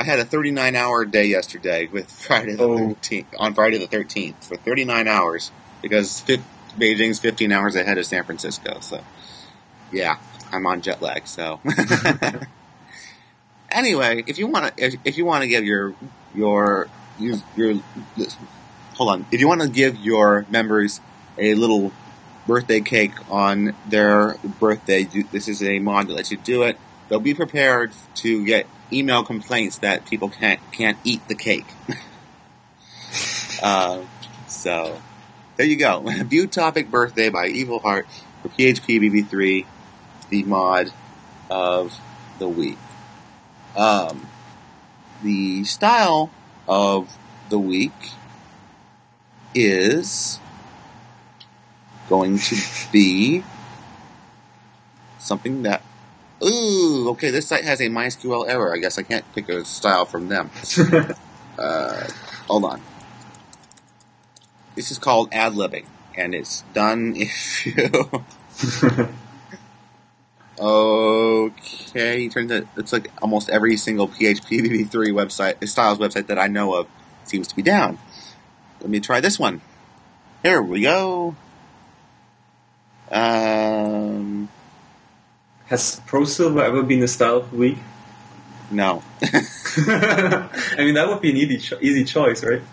I had a thirty-nine hour day yesterday with Friday the Oh. thirteenth, on Friday the thirteenth for thirty-nine hours because fi- Beijing's fifteen hours ahead of San Francisco. So, yeah, I'm on jet lag. So, anyway, if you want to, if, if you want to give your your your, your hold on, if you want to give your members a little birthday cake on their birthday, this is a mod that lets you do it. They'll be prepared to get email complaints that people can't can't eat the cake. uh, so there you go. View Topic Birthday by Evil Heart for P H P B B three, the mod of the week. Um, the style of the week is going to be something that, ooh, okay, this site has a MySQL error. I guess I can't pick a style from them. uh, hold on. This is called ad-libbing, and it's done if you... Okay, it turns out it's like almost every single P H P B B three website, styles website that I know of seems to be down. Let me try this one. Here we go. Um, Has Pro Silver ever been the style of the week? no. I mean, that would be an easy, cho- easy choice, right?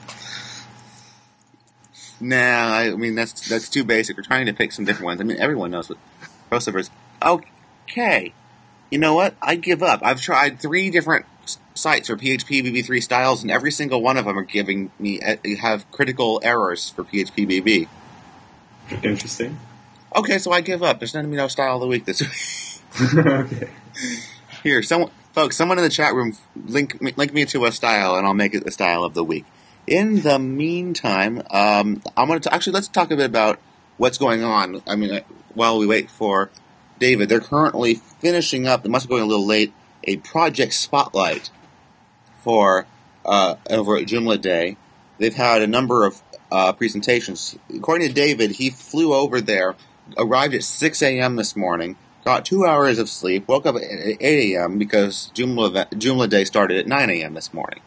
Nah, I mean, that's that's too basic. We're trying to pick some different ones. I mean, everyone knows what Pro Silver is. Okay. You know what? I give up. I've tried three different s- sites for P H P B B three styles, and every single one of them are giving me, uh, have critical errors for P H P B B. Interesting. Okay, so I give up. There's none no style of the week this week. Okay. Here, someone, folks, someone in the chat room, link me, link me to a style, and I'll make it the style of the week. In the meantime, um, I'm going to actually let's talk a bit about what's going on. I mean, while we wait for David, they're currently finishing up. It must be going a little late. A project spotlight for uh, over at Joomla Day. They've had a number of uh, presentations. According to David, he flew over there, arrived at six a.m. this morning, got two hours of sleep, woke up at eight a.m. because Joomla, Joomla Day started at nine a.m. this morning.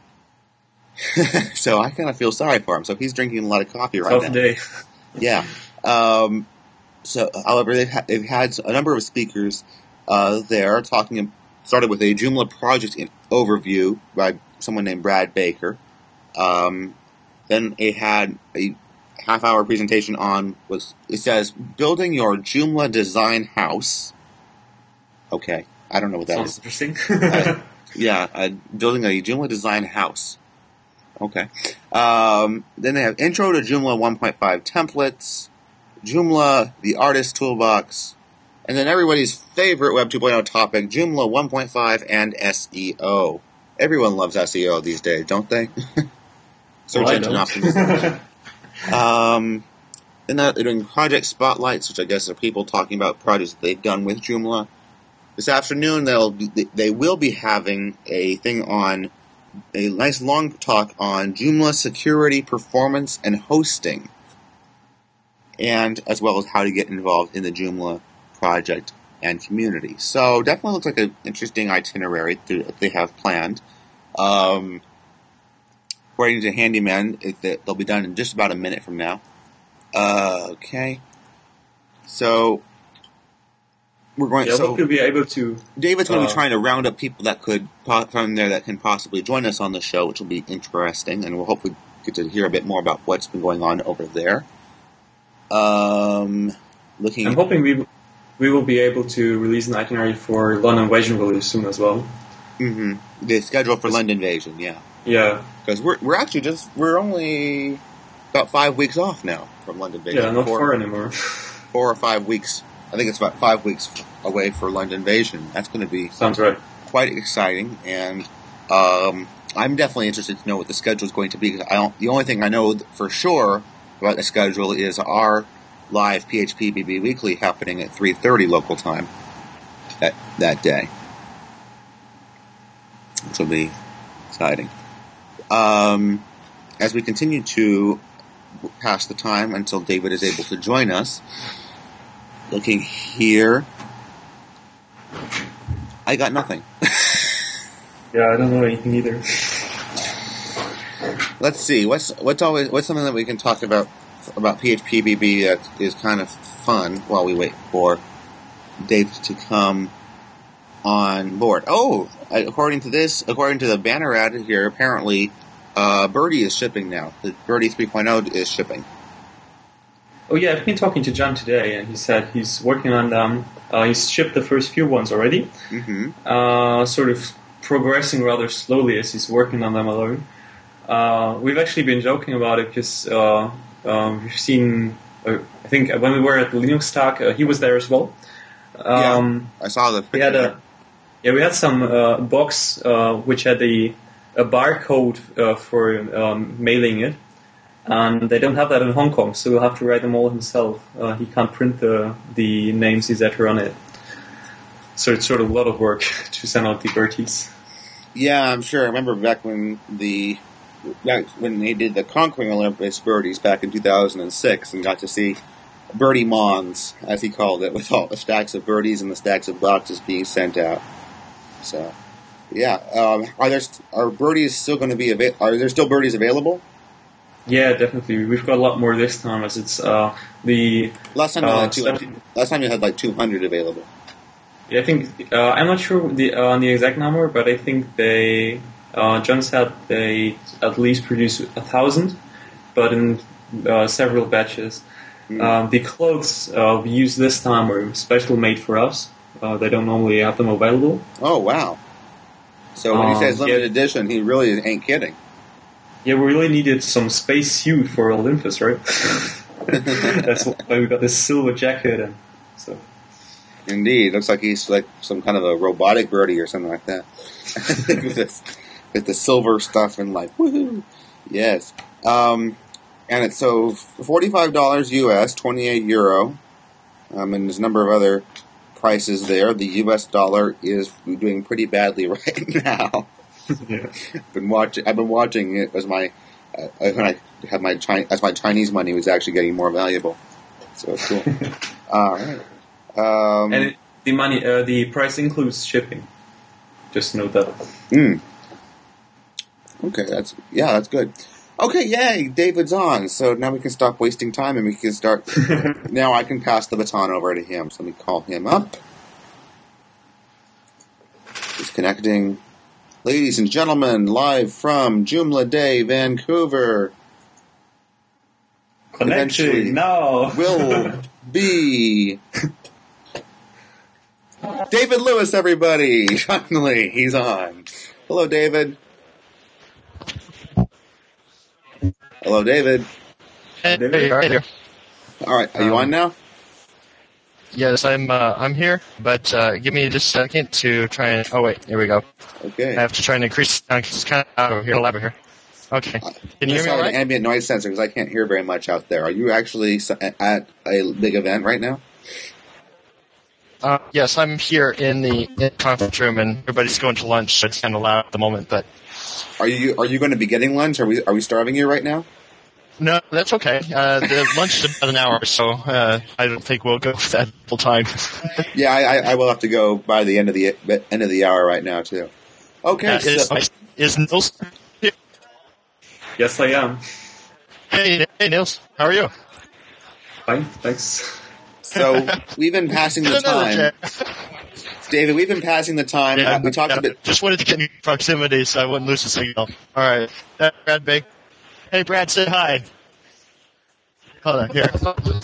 So I kind of feel sorry for him. So he's drinking a lot of coffee right Tough now. day. Yeah. Um, so, however, they've, ha- they've had a number of speakers uh, there talking. Started with a Joomla project in- overview by someone named Brad Baker. Um, then it had a half-hour presentation on was it says building your Joomla design house. Okay, I don't know what that Sounds is. interesting. Uh, yeah, uh, building a Joomla design house. Okay. Um, then they have Intro to Joomla one point five templates, Joomla, the Artist Toolbox, and then everybody's favorite Web two point oh topic, Joomla one point five and S E O. Everyone loves S E O these days, don't they? Search Well, I engine don't. optimization. um, then they're doing project spotlights, which I guess are people talking about projects that they've done with Joomla. This afternoon, they'll be, they will be having a thing on a nice long talk on Joomla security, performance, and hosting, and as well as how to get involved in the Joomla project and community. So definitely looks like an interesting itinerary that they have planned. Um, according to Handyman, it, they'll be done in just about a minute from now. Uh, okay. So we're going. Yeah, I so hope you'll be able to. David's going to be uh, trying to round up people that could from there that can possibly join us on the show, which will be interesting, and we'll hopefully get to hear a bit more about what's been going on over there. Um, looking. I'm hoping we we will be able to release an itinerary for London Invasion release soon as well. Mm-hmm. The schedule for London Invasion, yeah, Yeah, because we're we're actually just we're only about five weeks off now from London Invasion. yeah, not four, far anymore. four or five weeks. I think it's about five weeks away for London Invasion. That's going to be Sounds right. quite exciting, and um, I'm definitely interested to know what the schedule is going to be. Because I don't. The only thing I know for sure about the schedule is our live P H P B B Weekly happening at three thirty local time that that day, which will be exciting. Um, as we continue to pass the time until David is able to join us. Looking here, I got nothing. Yeah, I don't know anything either. Let's see. What's what's always what's something that we can talk about about P H P B B that is kind of fun while we wait for Dave to come on board. Oh, according to this, according to the banner ad here, apparently uh, Birdie is shipping now. The Birdie three point oh is shipping. Oh yeah, I've been talking to John today, and he said he's working on them. Uh, he's shipped the first few ones already. Mm-hmm. Uh, sort of progressing rather slowly as he's working on them alone. Uh, we've actually been joking about it because uh, uh, we've seen, uh, I think when we were at the Linux Talk, uh, he was there as well. Um, yeah, I saw the picture. We had a, yeah, we had some uh, box uh, which had a, a barcode uh, for um, mailing it, and they don't have that in Hong Kong, so we'll have to write them all himself. Uh, he can't print the the names, et cetera on it. So it's sort of a lot of work to send out the Berties. Yeah, I'm sure. I remember back when the back when they did the Conquering Olympus Birdies back in two thousand six and got to see Birdie Mons, as he called it, with all the stacks of birdies and the stacks of boxes being sent out. So, yeah. Um, are there are birdies still going to be available? Are there still birdies available? Yeah, definitely. We've got a lot more this time, as it's uh, the last time you uh, had two hundred, last time you had like two hundred available. Yeah, I think uh, I'm not sure the, uh, on the exact number, but I think they uh, John said they at least produce a thousand, but in uh, several batches. Mm. Uh, the clothes uh, we use this time are special made for us. Uh, they don't normally have them available. Oh wow! So when um, he says limited yeah. edition, he really ain't kidding. Yeah, we really needed some space suit for Olympus, right? That's why we got this silver jacket and stuff. Indeed, looks like he's like some kind of a robotic birdie or something like that. with, this, with the silver stuff and like woohoo, yes. Um, and it's so forty-five dollars U S, twenty-eight euro. Um, and there's a number of other prices there. The U S dollar is doing pretty badly right now. Yeah. been watching. I've been watching it as my uh, when I had my Chi- as my Chinese money was actually getting more valuable. So it's cool. All right. Um, and it, the money, uh, the price includes shipping. Just note that. Mm. Okay, that's yeah, that's good. Okay, yay, David's on. So now we can stop wasting time and we can start. Now I can pass the baton over to him. So let me call him up. He's connecting. Ladies and gentlemen, live from Joomla Day, Vancouver. Connecting now. Will be David Lewis, everybody. Finally, he's on. Hello, David. Hello, David. Hey, hey, right here. All right, are you um, on now? Yes, I'm. Uh, I'm here, but uh, give me just a second to try and. Oh wait, here we go. Okay. I have to try and increase. Uh, it's kind of out over here, over here. Okay. Can you hear me all right? An ambient noise sensor because I can't hear very much out there. Are you actually at a big event right now? Uh, yes, I'm here in the, in the conference room, and everybody's going to lunch, so it's kind of loud at the moment. But are you are you going to be getting lunch? Are we are we starving you right now? No, that's okay. Uh, the lunch is about an hour, so uh, I don't think we'll go for that full time. Yeah, I, I will have to go by the end of the end of the hour right now too. Okay, uh, so is, is Nils here? Yes, I am. Hey, hey, Nils, how are you? Fine, thanks. So we've been passing the time, David. We've been passing the time. Yeah, we talked yeah, a bit. Just wanted to get in proximity so I wouldn't lose the signal. All right, uh, Brad Big. Hey, Brad, say hi. Hold on, here.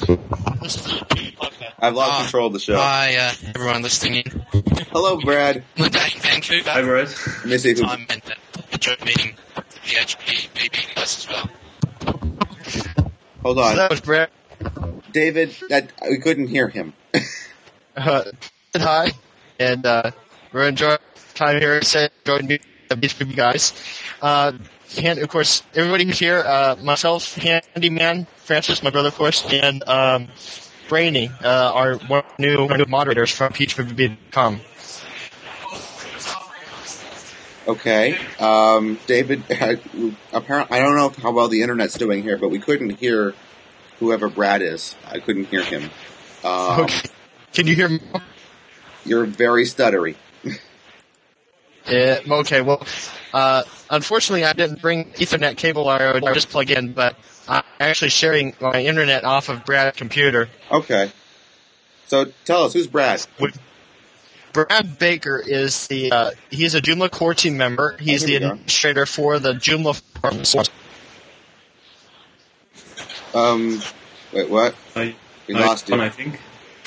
I've lost uh, control of the show. Hi, uh, everyone listening in. Hello, Brad. Good day in Vancouver. Hi, Brad. Let me see who. I'm at the joint meeting with P H P B B guys as well. Hold on. So that was Brad. David, that we couldn't hear him. uh, hi, and uh, we're enjoying time here. Say, join me, the P H P guys. Uh, And, of course, everybody who's here, uh, myself, Handyman, Francis, my brother, of course, and um, Brainy, uh, our one new, one new moderators from P H P B dot com. Okay. Um, David, apparently, I don't know how well the internet's doing here, but we couldn't hear whoever Brad is. I couldn't hear him. Um, okay. Can you hear me? You're very stuttery. Uh, okay, well, uh, unfortunately, I didn't bring Ethernet cable wire. I would just plug in, but I'm actually sharing my internet off of Brad's computer. Okay. So tell us, who's Brad? With Brad Baker is the uh, he's a Joomla core team member. He's Oh, the here we go. administrator for the Joomla forum. Um, wait, what? I, We I- lost you. I think.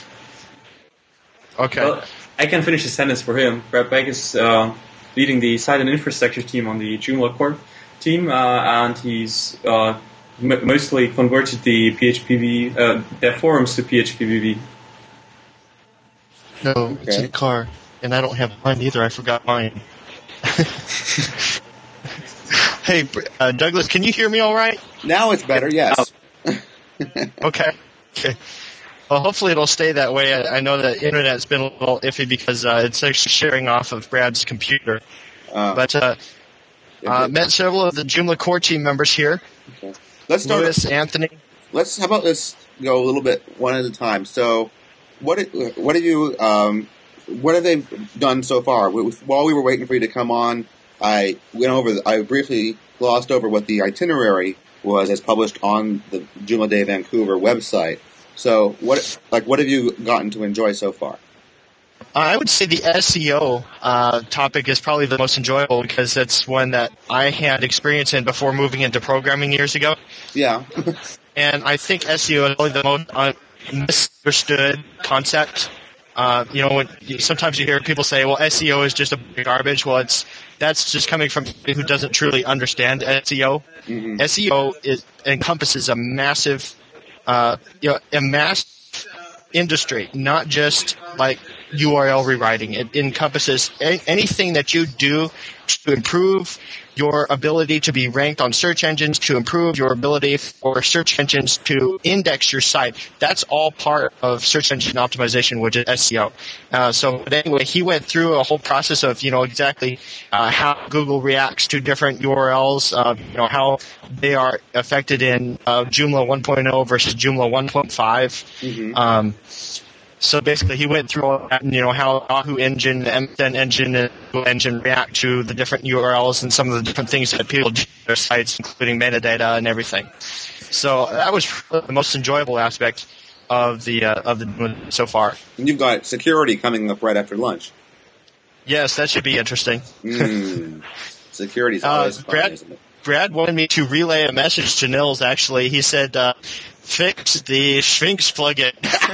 Okay. Well, I can finish the sentence for him. Brad Beck is uh, leading the site and infrastructure team on the Joomla core team, uh, and he's uh, m- mostly converted the P H P V uh, their forums to P H P V V. No, it's in Okay. the car, and I don't have mine either. I forgot mine. Hey, Br- uh, Douglas, can you hear me all right? Now it's better, yes. Okay. Okay. Well, hopefully it'll stay that way. I, I know the internet's been a little iffy because uh, it's actually sharing off of Brad's computer. Uh, But uh, uh, okay. met several of the Joomla core team members here. Okay. Let's start. Lewis, Anthony. Let's. How about let's go a little bit one at a time. So, what what have you um, what have they done so far? While we were waiting for you to come on, I went over. The, I briefly glossed over what the itinerary was as published on the Joomla Day Vancouver website. So, what like what have you gotten to enjoy so far? Uh, I would say the S E O uh, topic is probably the most enjoyable because it's one that I had experience in before moving into programming years ago. Yeah. And I think S E O is probably the most uh, misunderstood concept. Uh, you know, when you, sometimes you hear people say, "Well, S E O is just a garbage." Well, it's that's just coming from somebody who doesn't truly understand S E O. Mm-hmm. S E O is, encompasses a massive, uh, you know, a massive industry, not just like U R L rewriting. It encompasses a- anything that you do to improve your ability to be ranked on search engines, to improve your ability for search engines to index your site. That's all part of search engine optimization, which is S E O. Uh, so but anyway, he went through a whole process of, you know, exactly uh, how Google reacts to different U R Ls, uh, you know, how they are affected in uh, Joomla one point oh versus Joomla one point five. Mm-hmm. Um, So basically, he went through all that, and, you know, how Yahoo Engine, the M ten engine, and Google Engine react to the different U R Ls and some of the different things that people do to their sites, including metadata and everything. So that was the most enjoyable aspect of the uh, of the so far. And you've got security coming up right after lunch. Yes, that should be interesting. Mm. Security's Uh, always fun, Brad- isn't it? Brad wanted me to relay a message to Nils. Actually, he said, uh, "Fix the Sphinx plugin."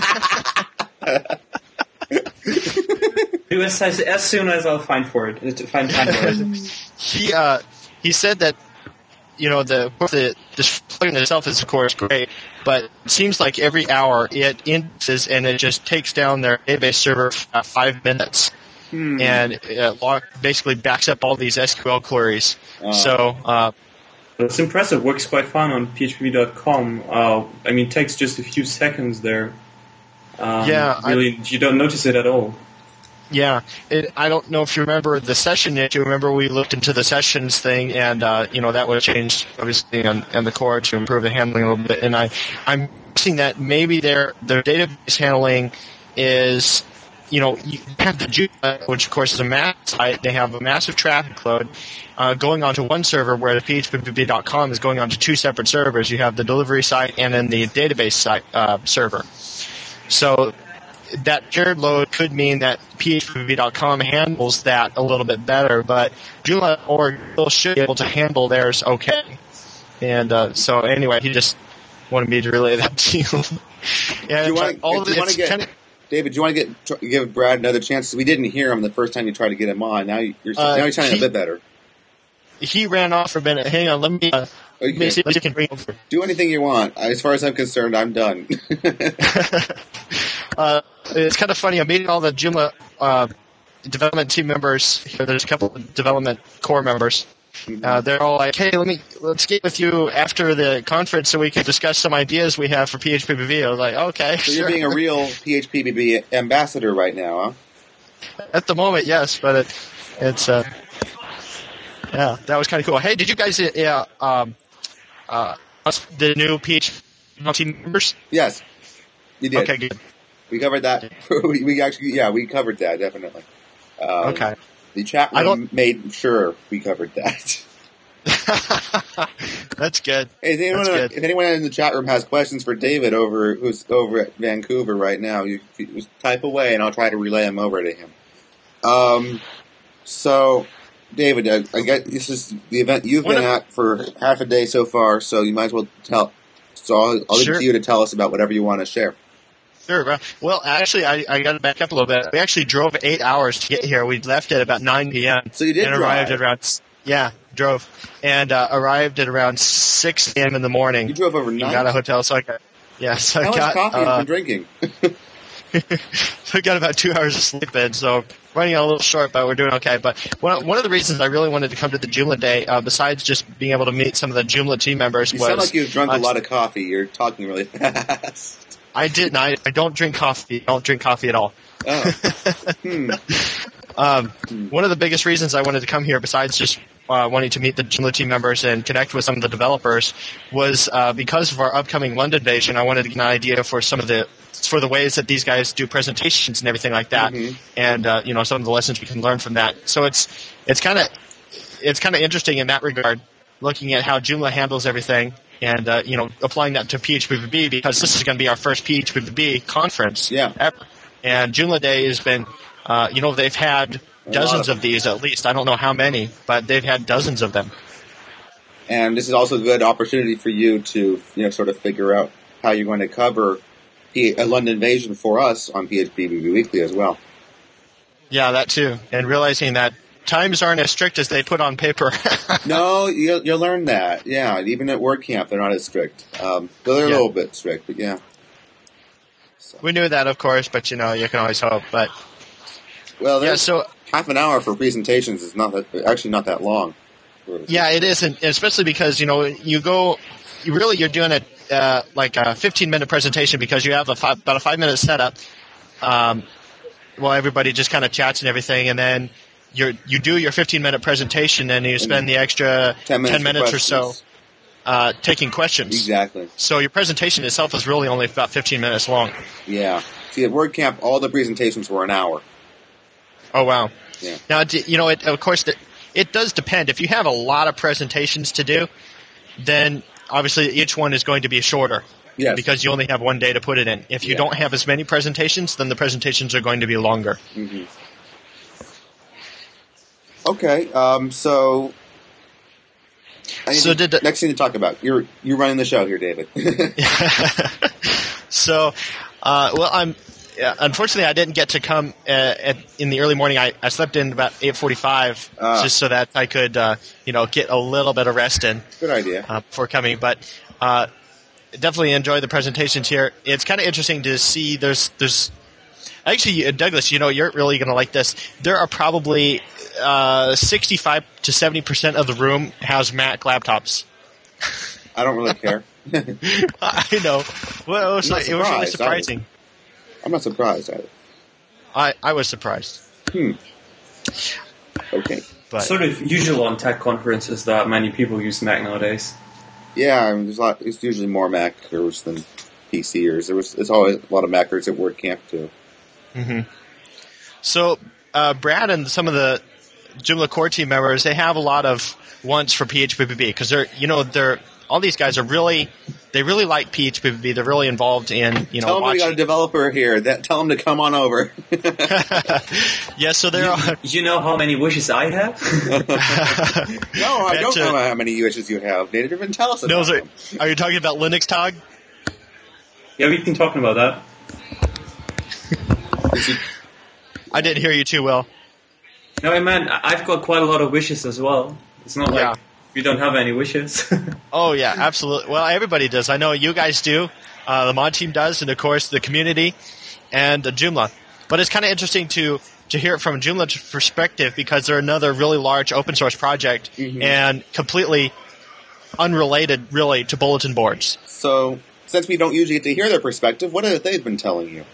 Do as, as soon as I'll find for it, to find time for it. he uh, he said that, you know, the the the plugin itself is of course great, but it seems like every hour it indexes and it just takes down their database server for about five minutes, Hmm. and it log- basically backs up all these S Q L queries. Oh. So uh, It's impressive. Works quite fine on P H P dot com. Uh, I mean, it takes just a few seconds there. Um, Yeah, I- really, you don't notice it at all. yeah, it, I don't know if you remember the session yet. You remember we looked into the sessions thing, and uh, you know that would have changed obviously on, on the core to improve the handling a little bit. And I, I'm guessing that maybe their their database handling is, you know, you have the Joomla, which of course is a mass site. They have a massive traffic load uh, going onto one server, where the P H P B B dot com is going onto two separate servers. You have the delivery site and then the database site uh, server. So that shared load could mean that P H P B B dot com handles that a little bit better, but Joomla or Joomla should be able to handle theirs okay. And uh, so anyway, he just wanted me to relay that to you. And Do you wanna- all of do you it- wanna it's get- kinda- David, do you want to get tr- give Brad another chance? We didn't hear him the first time you tried to get him on. Now you- you're Uh, now you're sounding he- a bit better. he ran off for a minute. Hang on, let me, uh, let me Okay. see if I can bring him over. Do anything you want. As far as I'm concerned, I'm done. uh, it's kind of funny. I'm meeting all the Joomla uh, development team members here. There's a couple of development core members. Uh, they're all like, "Hey, let me let's get with you after the conference so we can discuss some ideas we have for P H P B B." I was like, "Okay, So sure." you're being a real P H P B B ambassador right now, huh? At the moment, yes, but it, it's uh, yeah, that was kind of cool. Hey, did you guys uh, yeah um uh the new P H P team members? Yes, you did. Okay, good. We covered that. we, we actually, yeah, we covered that definitely. Um, Okay. The chat I room don't- made sure we covered that. That's good. Hey, if anyone, That's good. if anyone in the chat room has questions for David over who's over at Vancouver right now, you, you just type away and I'll try to relay them over to him. Um, so, David, I, I guess this is the event you've What been a- at for half a day so far, so you might as well tell. So I'll, I'll leave Sure. it to you to tell us about whatever you want to share. Sure. Well, well, actually, I, I got to back up a little bit. We actually drove eight hours to get here. We left at about nine p.m. So you did and arrived drive. at around yeah, drove and uh, arrived at around six a.m. in the morning. You drove We overnight. got a hotel, so I got yeah, so How I much got coffee have uh, you been drinking? so I got about two hours of sleep in. So running a little short, but we're doing okay. But one one of the reasons I really wanted to come to the Joomla Day, uh, besides just being able to meet some of the Joomla team members, You was sound like you've drunk uh, a lot of coffee. You're talking really fast. I didn't. I, I don't drink coffee. I don't drink coffee at all. Oh. Hmm. Um, one of the biggest reasons I wanted to come here, besides just uh, wanting to meet the Joomla team members and connect with some of the developers, was uh, because of our upcoming London Invasion. I wanted to get an idea for some of the for the ways that these guys do presentations and everything like that, Mhm. and uh, you know some of the lessons we can learn from that. So it's it's kind of it's kind of interesting in that regard, looking at how Joomla handles everything. And, uh, you know, applying that to P H P B B because this is going to be our first P H P B B conference Yeah. ever. And Joomla Day has been, uh, you know, they've had A dozens lot of of these at least. I don't know how many, but they've had dozens of them. And this is also a good opportunity for you to, you know, sort of figure out how you're going to cover P- a London Invasion for us on P H P B B Weekly as well. Yeah, that too. And realizing that times aren't as strict as they put on paper. No, you'll, you'll learn that. Yeah, even at WordCamp, they're not as strict. Um, they're a Yeah. little bit strict, but yeah. We knew that, of course, but, you know, you can always hope. But, Well, yeah, there's so, half an hour for presentations is not that, actually not that long. yeah, it is, and especially because, you know, you go, you really, you're doing it uh, like a fifteen-minute presentation because you have a five, about a five-minute setup. Um, well, everybody just kind of chats and everything, and then you you do your fifteen-minute presentation, and you spend the extra Ten minutes, ten minutes for or so questions. uh, taking questions. Exactly. So your presentation itself is really only about fifteen minutes long. Yeah. See, at WordCamp, all the presentations were an hour. Oh, wow. Yeah. Now, d- you know, it, of course, it, it does depend. If you have a lot of presentations to do, then obviously each one is going to be shorter. Yes. Because you only have one day to put it in. If you Yeah. don't have as many presentations, then the presentations are going to be longer. hmm Okay, um, so... I need So to- did the- next thing to talk about. You're you're running the show here, David. So, uh, well, I'm. Yeah, unfortunately, I didn't get to come uh, at, in the early morning. I, I slept in about eight forty-five, Ah. just so that I could, uh, you know, get a little bit of rest in Good idea. uh, before coming. But uh, definitely enjoy the presentations here. It's kind of interesting to see. There's, there's actually, uh, Douglas. You know, you're really going to like this. There are probably uh, sixty-five to seventy percent of the room has Mac laptops. I don't really care. I know. Well, it was, I'm not it was really surprised, surprising. I'm not surprised either. I, I was surprised. Hmm. Okay. But Sort of usual on tech conferences that many people use Mac nowadays. Yeah, I mean, there's a lot. It's usually more Mackers than PCers. There was. There's always a lot of Mackers at WordCamp too. So, uh, Brad and some of the Joomla core team members, they have a lot of wants for P H P B B because they're, you know, they're all these guys are really, they really like P H P B B. They're really involved in, you know, Tell them we got a watching. developer here. That tell them to come on over. Yeah, so they're all, You know how many wishes I have? No, I That, don't uh, know how many wishes you have. They didn't even tell us about no, are, them. are you talking about Linux, Tog? Yeah, we've been talking about that. I didn't hear you too well. No, I meant I- I've got quite a lot of wishes as well. It's not like Yeah. we don't have any wishes. Oh yeah, absolutely. Well, everybody does. I know you guys do. Uh, the mod team does, and of course the community and uh, Joomla. But it's kind of interesting to to hear it from a Joomla perspective because they're another really large open source project and completely unrelated, really, to bulletin boards. So, since we don't usually get to hear their perspective, what have they been telling you?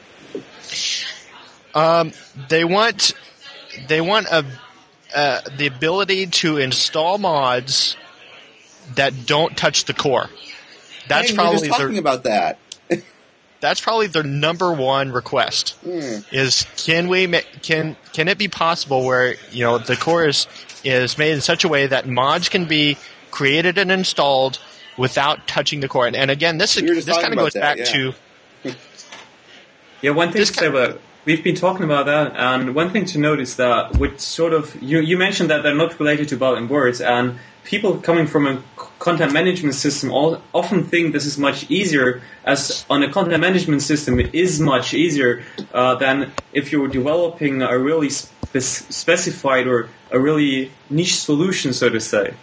Um, they want they want a uh, the ability to install mods that don't touch the core. That's Hey, we were probably just talking the about that. that's probably their number one request. Mm. Is can we ma- can can it be possible where you know the core is is made in such a way that mods can be created and installed without touching the core? And, and again, this We were just this talking kind of goes about that, back yeah. to Yeah, one thing This to say about we've been talking about that, and one thing to note is that with sort of you you mentioned that they're not related to bulletin boards, and people coming from a c- content management system all, often think this is much easier. As on a content management system, it is much easier uh, than if you were developing a really spe- specified or a really niche solution, so to say.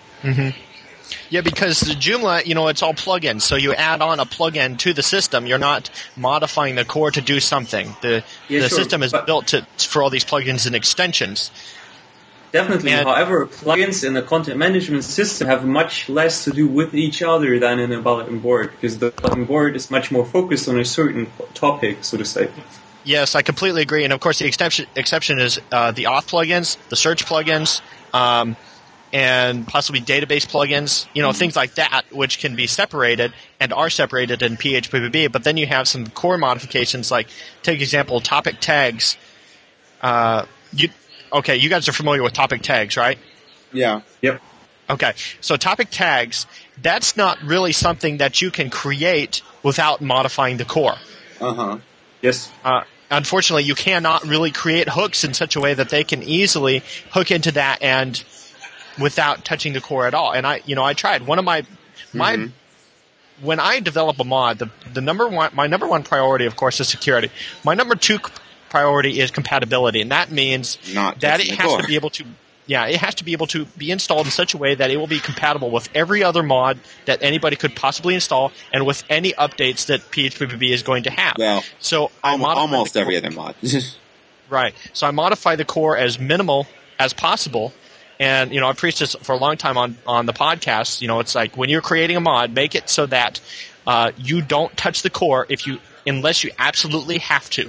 Yeah, because the Joomla, you know, it's all plugins. So you add on a plugin to the system. You're not modifying the core to do something. The Yeah, the sure, system is but- built to for all these plugins and extensions. Definitely. And- However, plugins in the content management system have much less to do with each other than in a bulletin board, because the bulletin board is much more focused on a certain topic, so to say. Yes, I completely agree. And of course, the exception exception is uh, the auth plugins, the search plugins, um, and possibly database plugins. You know, things like that, which can be separated and are separated in P H P B B. But then you have some core modifications, like take example topic tags. Uh, you okay? You guys are familiar with topic tags, right? Yeah. Yep. Okay, so topic tags, that's not really something that you can create without modifying the core. Uh-huh. Yes. Uh, unfortunately, you cannot really create hooks in such a way that they can easily hook into that and without touching the core at all. And I, you know, I tried. One of my, my, Mm-hmm. when I develop a mod, the the number one, my number one priority, of course, is security. My number two c- priority is compatibility, and that means Not that it touching the has core. to be able to. Yeah, it has to be able to be installed in such a way that it will be compatible with every other mod that anybody could possibly install, and with any updates that P H P B B is going to have. Well, so I Almo- modify almost the every core- other mod. Right. So I modify the core as minimal as possible. And, you know, I've preached this for a long time on, on the podcast. You know, it's like when you're creating a mod, make it so that uh, you don't touch the core if you unless you absolutely have to.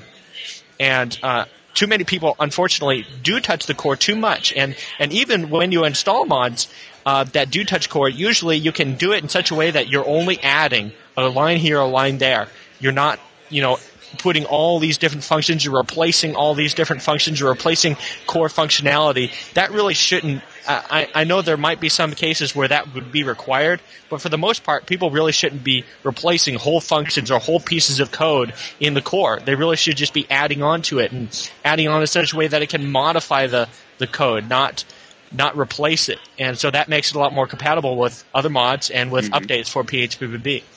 And uh, too many people, unfortunately, do touch the core too much. And, and even when you install mods uh, that do touch core, usually you can do it in such a way that you're only adding a line here, a line there. You're not, you know, putting all these different functions, you're replacing all these different functions, you're replacing core functionality. That really shouldn't, uh, I, I know there might be some cases where that would be required, but for the most part, people really shouldn't be replacing whole functions or whole pieces of code in the core. They really should just be adding on to it and adding on in such a way that it can modify the, the code, not not replace it. And so that makes it a lot more compatible with other mods and with Mm-hmm. updates for P H P B B.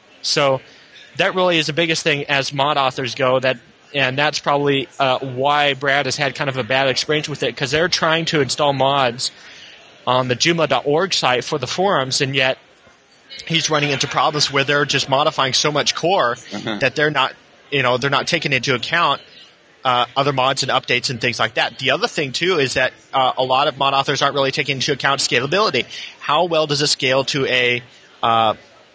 So that really is the biggest thing as mod authors go, that, and that's probably uh, why Brad has had kind of a bad experience with it, because they're trying to install mods on the Joomla dot org site for the forums, and yet he's running into problems where they're just modifying so much core Uh-huh. that they're not, you know, they're not taking into account uh, other mods and updates and things like that. The other thing too is that uh, a lot of mod authors aren't really taking into account scalability. How well does it scale to a uh,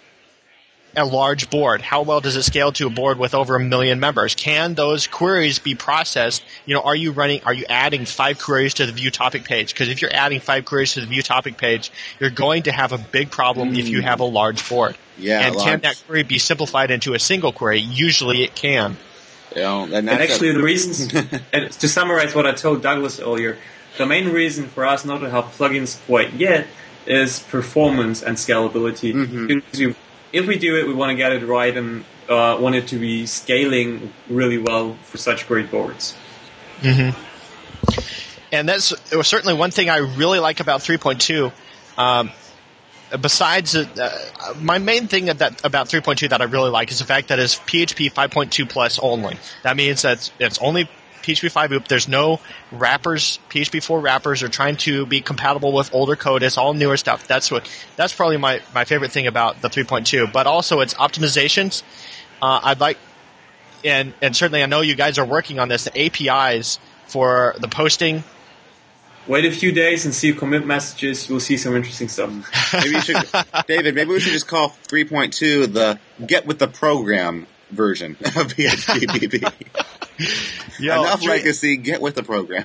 a large board? How well does it scale to a board with over a million members? Can those queries be processed? You know, are you running, are you adding five queries to the view topic page? Because if you're adding five queries to the view topic page, you're going to have a big problem if you have a large board. Yeah, and can large. that query be simplified into a single query? Usually it can. You know, and And that's actually, a- the reason, and to summarize what I told Douglas earlier, the main reason for us not to have plugins quite yet is performance and scalability. Because you- If we do it, we want to get it right and uh, want it to be scaling really well for such great boards. And that's it was certainly one thing I really like about three point two. Um, besides, uh, my main thing that, about three point two that I really like is the fact that it's P H P five point two plus only. That means that it's, it's only P H P five oop. There's no wrappers. P H P four wrappers are trying to be compatible with older code. It's all newer stuff. That's what. That's probably my, my favorite thing about the three point two. But also its optimizations. Uh, I'd like, and and certainly I know you guys are working on this. The A P Is for the posting. Wait a few days and see commit messages. You'll see some interesting stuff. maybe you should, David, maybe we should just call three point two the get with the program version of P H P B B. Yo, Enough three- legacy, get with the program.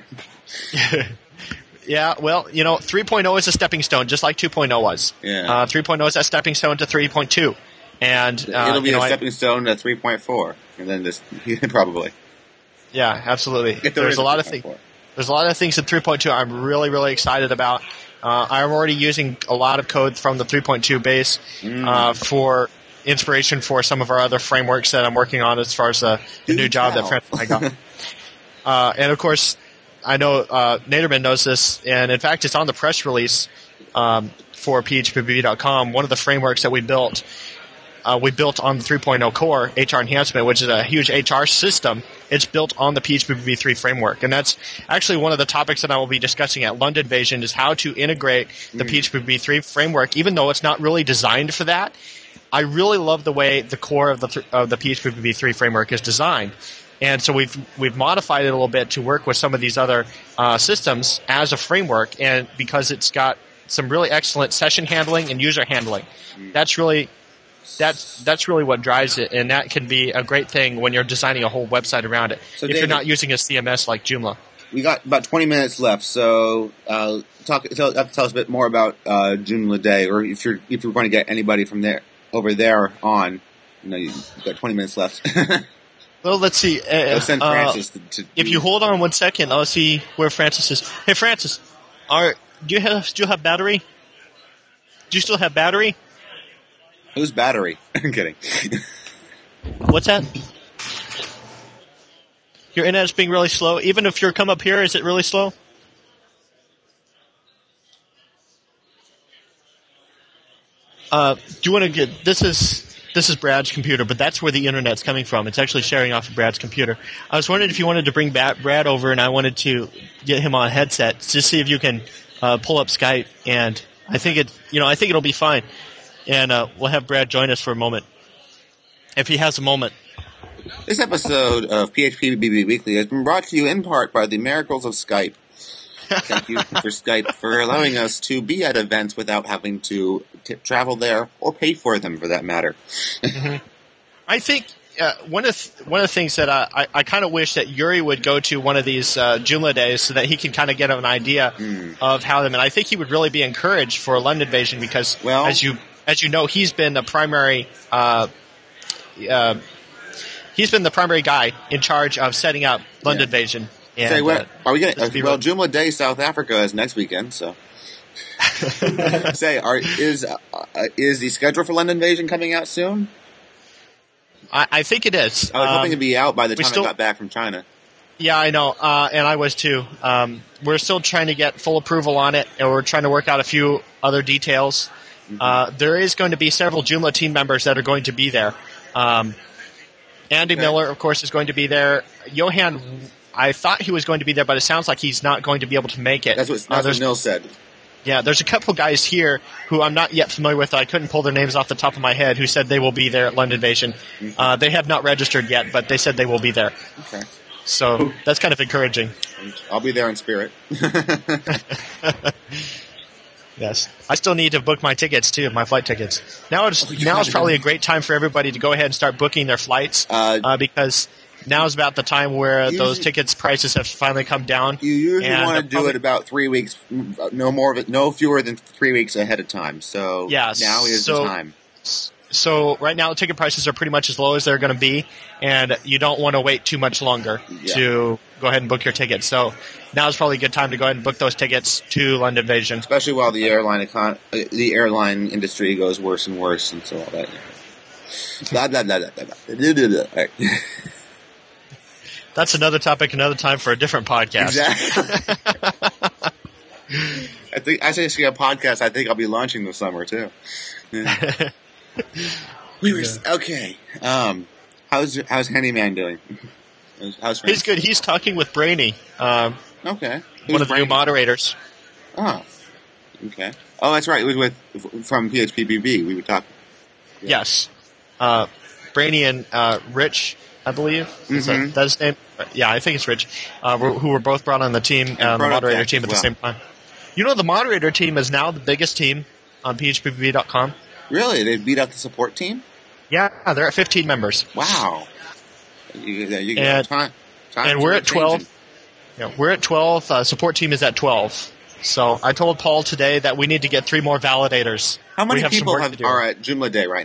Yeah, well, you know, three point oh is a stepping stone, just like two point oh was. Yeah. Uh, three point oh is a stepping stone to three point two. And uh, it'll be you know, a stepping I, stone to three point four, and then this probably. Yeah, absolutely. If there there's is a lot of things. There's a lot of things in three point two I'm really, really excited about. Uh, I'm already using a lot of code from the three point two base mm. uh, for inspiration for some of our other frameworks that I'm working on as far as the, the new job that Francis and I got. uh, and of course, I know uh, Naderman knows this, and in fact, it's on the press release um, for P H P B B dot com. One of the frameworks that we built, uh, we built on the three point oh core, H R Enhancement, which is a huge H R system. It's built on the P H P B B three framework, and that's actually one of the topics that I will be discussing at Londonvasion is how to integrate the mm. P H P B B three framework, even though it's not really designed for that. I really love the way the core of the th- of the P H P B B three framework is designed. And so we've we've modified it a little bit to work with some of these other uh, systems as a framework, and because it's got some really excellent session handling and user handling, that's really that's that's really what drives it, and that can be a great thing when you're designing a whole website around it. So if David, you're not using a C M S like Joomla. We got about twenty minutes left, so uh, talk tell, tell us a bit more about uh, Joomla Day, or if you're if you're going to get anybody from there over there on. You know, you've got twenty minutes left. Well, let's see. Uh, send Francis uh, to, to if you hold on one second, I'll see where Francis is. Hey, Francis, are do you have do you have battery? Do you still have battery? Who's battery? I'm kidding. What's that? Your internet's being really slow. Even if you come up here, is it really slow? Uh, do you want to get this is. This is Brad's computer, but that's where the internet's coming from. It's actually sharing off of Brad's computer. I was wondering if you wanted to bring Brad over, and I wanted to get him on a headset to see if you can uh, pull up Skype. And I think it, you know, I think it'll be fine. And uh, we'll have Brad join us for a moment, if he has a moment. This episode of P H P B B Weekly has been brought to you in part by the miracles of Skype. Thank you for Skype for allowing us to be at events without having to t- travel there or pay for them, for that matter. Mm-hmm. I think uh, one of th- one of the things that I, I, I kind of wish that Yuri would go to one of these uh, Joomla days so that he can kind of get an idea mm. of how them. And I think he would really be encouraged for Londonvasion because, well, as you as you know, he's been the primary uh, uh, he's been the primary guy in charge of setting up Londonvasion. Yeah. And, Say, what, uh, are we getting? Uh, well, Joomla Day South Africa is next weekend, so. Say, are is uh, is the schedule for Londonvasion coming out soon? I, I think it is. I was um, hoping to be out by the time still, I got back from China. Yeah, I know, uh, and I was too. Um, we're still trying to get full approval on it, and we're trying to work out a few other details. Mm-hmm. Uh, there is going to be several Joomla team members that are going to be there. Um, Andy okay. Miller, of course, is going to be there. Johan. I thought he was going to be there, but it sounds like he's not going to be able to make it. That's what, that's uh, what Neil said. Yeah, there's a couple guys here who I'm not yet familiar with. I couldn't pull their names off the top of my head who said they will be there at Londonvasion. Mm-hmm. Uh, they have not registered yet, but they said they will be there. Okay. So that's kind of encouraging. I'll be there in spirit. Yes. I still need to book my tickets, too, my flight tickets. Now it's, oh, now it's probably a great time for everybody to go ahead and start booking their flights uh, uh, because – now is about the time where usually, those tickets prices have finally come down. You usually want to do probably, it about three weeks, no more of it, no fewer than three weeks ahead of time. So yeah, now is so, the time. So right now, the ticket prices are pretty much as low as they're going to be, and you don't want to wait too much longer yeah. to go ahead and book your tickets. So now is probably a good time to go ahead and book those tickets to Londonvasion, especially while the airline econ- the airline industry goes worse and worse, and so all that. blah blah blah blah blah. blah, blah. That's another topic, another time for a different podcast. Exactly. I think I actually a podcast. I think I'll be launching this summer too. Yeah. we were yeah. okay. Um, how's how's Handyman doing? How's He's good. He's talking with Brainy. Um, okay. Who's one of Brainy? the new moderators. Oh. Okay. Oh, that's right. It was with from P H P B B. We were talking. Yeah. Yes. Uh, Brainy and uh, Rich. I believe. Is mm-hmm. that, that's his name? Yeah, I think it's Rich, uh, who were both brought on the team, uh, the moderator team at well. the same time. You know, the moderator team is now the biggest team on P H P B B dot com. Really? They beat out the support team? Yeah, they're at fifteen members. Wow. You, you got and time, time and we're at twelve. Yeah, we're at twelve. Uh, support team is at twelve. So I told Paul today that we need to get three more validators. How many have people have, are at Joomla Day right now?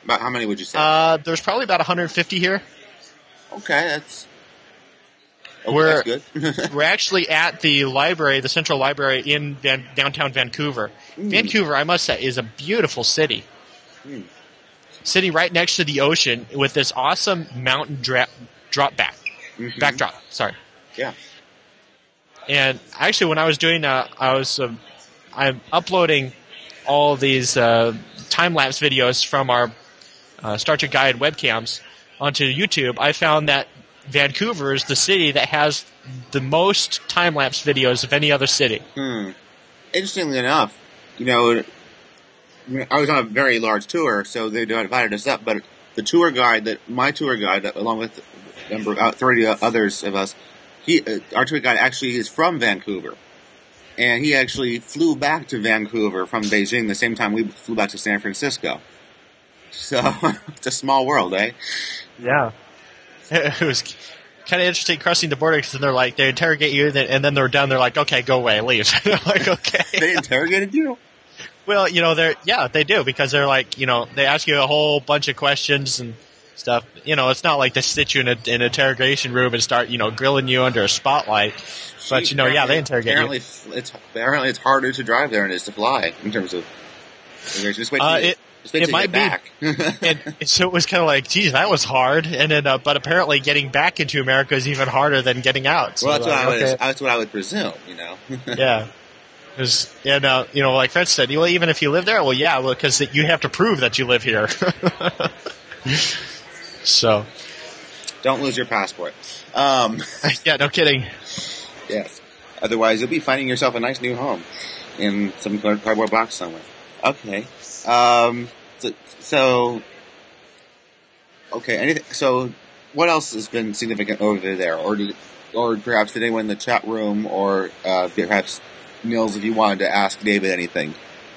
About how many would you say? Uh, there's probably about one hundred fifty here. Okay, that's okay, we're that's good. we're actually at the library, the Central Library in Van, downtown Vancouver. Mm. Vancouver, I must say, is a beautiful city. Mm. City right next to the ocean with this awesome mountain dra- drop back, Mm-hmm. backdrop. Sorry. Yeah. And actually, when I was doing, uh, I was um, I'm uploading all these uh, time lapse videos from our uh, Star Trek Guide webcams onto YouTube. I found that Vancouver is the city that has the most time lapse videos of any other city. Hmm. Interestingly enough, you know, I was on a very large tour, so they divided us up. But the tour guide, that my tour guide, along with a number of thirty others of us, he, uh, our tour guide actually is from Vancouver, and he actually flew back to Vancouver from Beijing the same time we flew back to San Francisco. So it's a small world, eh? Yeah, it was kind of interesting crossing the border because they're like they interrogate you, and then they're done. They're like, "Okay, go away, leave." Like, okay. They interrogated you? Well, you know, they're yeah, they do because they're like, you know, they ask you a whole bunch of questions and stuff. You know, it's not like they sit you in, a, in an interrogation room and start, you know, grilling you under a spotlight. But you know, yeah, they interrogate apparently you. It's apparently it's harder to drive there than it is to fly in terms of. Just wait. Uh, till, it just wait it till might you get be. back. and so it was kind of like, geez, that was hard. And then, uh, but apparently, getting back into America is even harder than getting out. So well, that's like, what I would. okay. That's what I would presume. You know. Yeah. Cause, and, uh, you know, like Fred said, well, even if you live there, well, yeah, well, because you have to prove that you live here. So. Don't lose your passport. Um, yeah, no kidding. Yes. Otherwise, you'll be finding yourself a nice new home in some cardboard box somewhere. Okay. Um, so, so, okay. Anything? So, what else has been significant over there, or did, or perhaps did anyone in the chat room, or uh, perhaps Nils, if you wanted to ask David anything?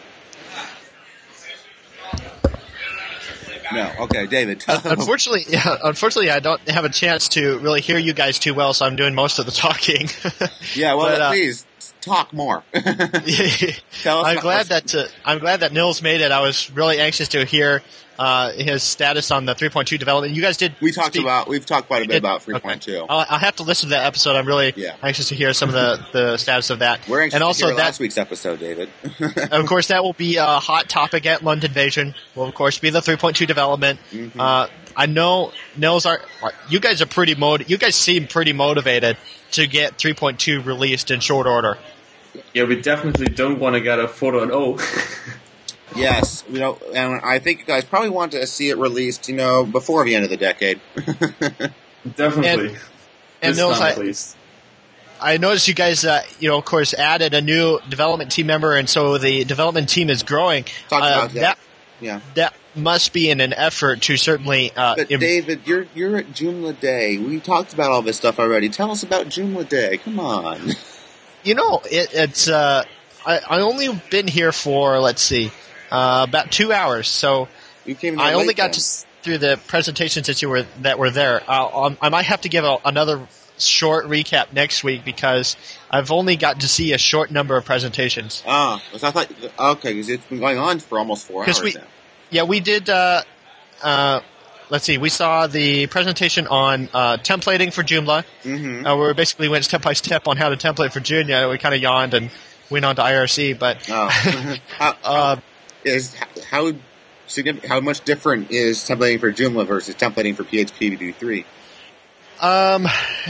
No. Okay, David. unfortunately, yeah, unfortunately, I don't have a chance to really hear you guys too well, so I'm doing most of the talking. Yeah, well, but, uh, please talk more. Tell us I'm about glad that uh, I'm glad that Nils made it. I was really anxious to hear uh, his status on the three point two development. You guys did. We talked speak, about we've talked quite a bit did, about three point two. Okay. I'll, I'll have to listen to that episode. I'm really Yeah. anxious to hear some of the, the status of that. We're anxious and also to hear that, last week's episode, David. of course, that will be a hot topic at London Invasion. Will of course be the three point two development. Mm-hmm. Uh, I know Nils are. You guys are pretty motivated. You guys seem pretty motivated to get three point two released in short order. Yeah, we definitely don't want to get a four point oh. Yes, you know, and I think you guys probably want to see it released, you know, before the end of the decade. Definitely. And, and This Nils, time, I, at least. I noticed you guys, uh, you know, of course, added a new development team member, and so the development team is growing. Talk Uh, about that. that. Yeah. That must be in an effort to certainly. Uh, But im- David, you're you're at Joomla Day. We talked about all this stuff already. Tell us about Joomla Day. Come on. you know, it, it's. Uh, I I only been here for let's see, uh, about two hours. So You came in I late only got then. to s- through the presentations that you were that were there. I'll, um, I might have to give a, another short recap next week because I've only got to see a short number of presentations. Ah, so I thought okay, because it's been going on for almost four hours we, now. Yeah, we did. Uh, uh, let's see. We saw the presentation on uh, templating for Joomla, Mm-hmm. uh, where we basically went step by step on how to template for Joomla. We kind of yawned and went on to I R C, but Oh. how, uh, is how significant? How much different is templating for Joomla versus templating for P H P B B three? um,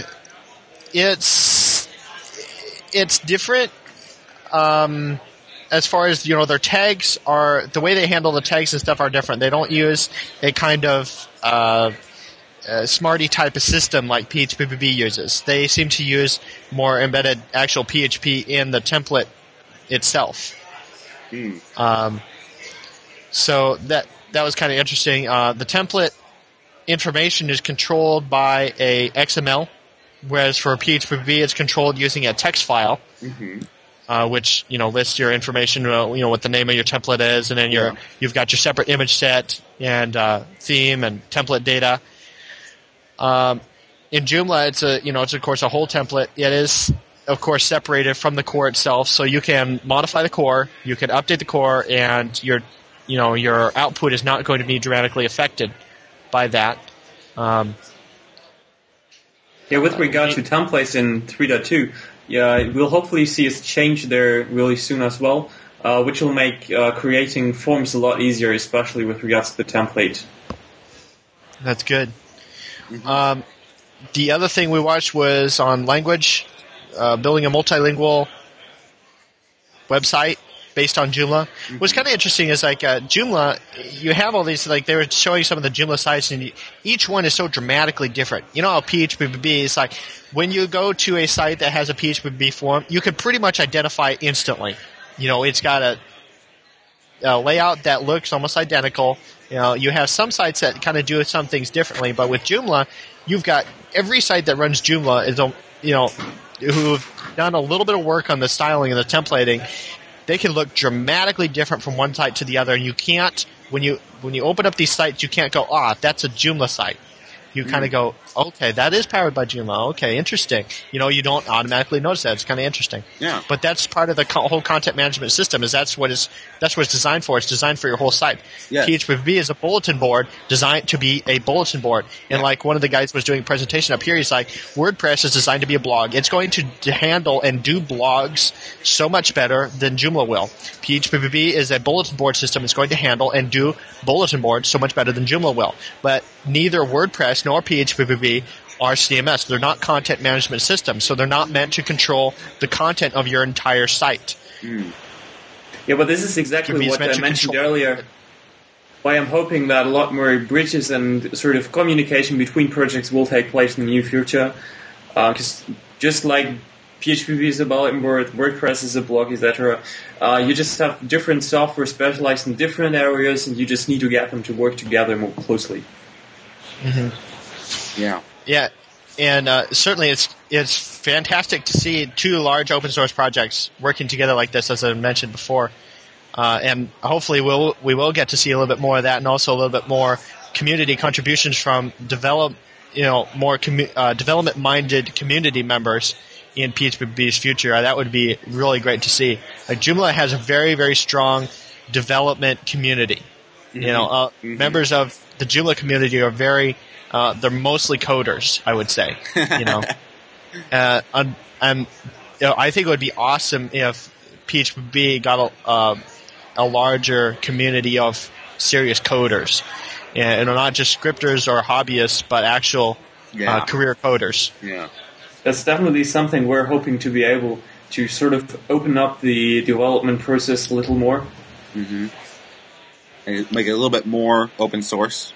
it's it's different. Um, as far as, you know, their tags are, the way they handle the tags and stuff are different. They don't use a kind of uh, uh, Smarty type of system like P H P B B uses. They seem to use more embedded actual P H P in the template itself. Hmm. Um, so that that was kind of interesting. Uh, the template information is controlled by a X M L, whereas for P H P B B it's controlled using a text file. Mm-hmm. Uh, which, you know, lists your information, uh, you know, what the name of your template is, and then your Yeah. you've got your separate image set and uh, theme and template data. Um, in Joomla, it's a, you know, it's of course a whole template. It is, of course, separated from the core itself, so you can modify the core, you can update the core, and your you know, your output is not going to be dramatically affected by that. Um, yeah, with regard to templates in three point two, yeah, we'll hopefully see a change there really soon as well, uh, which will make uh, creating forms a lot easier, especially with regards to the template. That's good. Mm-hmm. Um, the other thing we watched was on language, uh, building a multilingual website based on Joomla. Mm-hmm. What's kind of interesting is like uh, Joomla, you have all these, like they were showing some of the Joomla sites, and you, each one is so dramatically different. You know how P H P B B is like, when you go to a site that has a P H P B B form, you can pretty much identify it instantly. You know, it's got a, a layout that looks almost identical. You know, you have some sites that kind of do some things differently, but with Joomla, you've got every site that runs Joomla is, you know, who've done a little bit of work on the styling and the templating. They can look dramatically different from one site to the other, and you can't, when you when you open up these sites, you can't go, ah, that's a Joomla site. You mm. kind of go, okay, that is powered by Joomla. Okay, interesting. You know, you don't automatically notice that. It's kind of interesting. Yeah. But that's part of the co- whole content management system. Is that's what is that's what it's designed for. It's designed for your whole site. Yes. P H P B B is a bulletin board designed to be a bulletin board. And yeah. like one of the guys was doing a presentation up here, he's like, WordPress is designed to be a blog. It's going to, to handle and do blogs so much better than Joomla will. P H P B B is a bulletin board system. It's going to handle and do bulletin boards so much better than Joomla will. But neither WordPress nor P H P B B are C M S. They're not content management systems, so they're not meant to control the content of your entire site. Mm. Yeah, but this is exactly what I mentioned earlier. Why I'm hoping that a lot more bridges and sort of communication between projects will take place in the near future. Because uh, just like P H P B is a bulletin board, WordPress is a blog, et cetera, uh, you just have different software specialized in different areas, and you just need to get them to work together more closely. Mm-hmm. Yeah. Yeah, and uh, certainly it's it's fantastic to see two large open source projects working together like this, as I mentioned before. Uh, and hopefully we'll, we will get to see a little bit more of that, and also a little bit more community contributions from develop, you know, more commu- uh, development-minded community members in P H P B B's future. Uh, that would be really great to see. Like Joomla has a very, very strong development community. Mm-hmm. You know, uh, mm-hmm. members of the Joomla community are very, uh, they're mostly coders, I would say. You know, uh, and, and you know, I think it would be awesome if P H P B B got a, uh, a larger community of serious coders, and, and not just scripters or hobbyists, but actual yeah. uh, career coders. Yeah, that's definitely something we're hoping to be able to sort of open up the development process a little more. Mm-hmm. And make it a little bit more open source.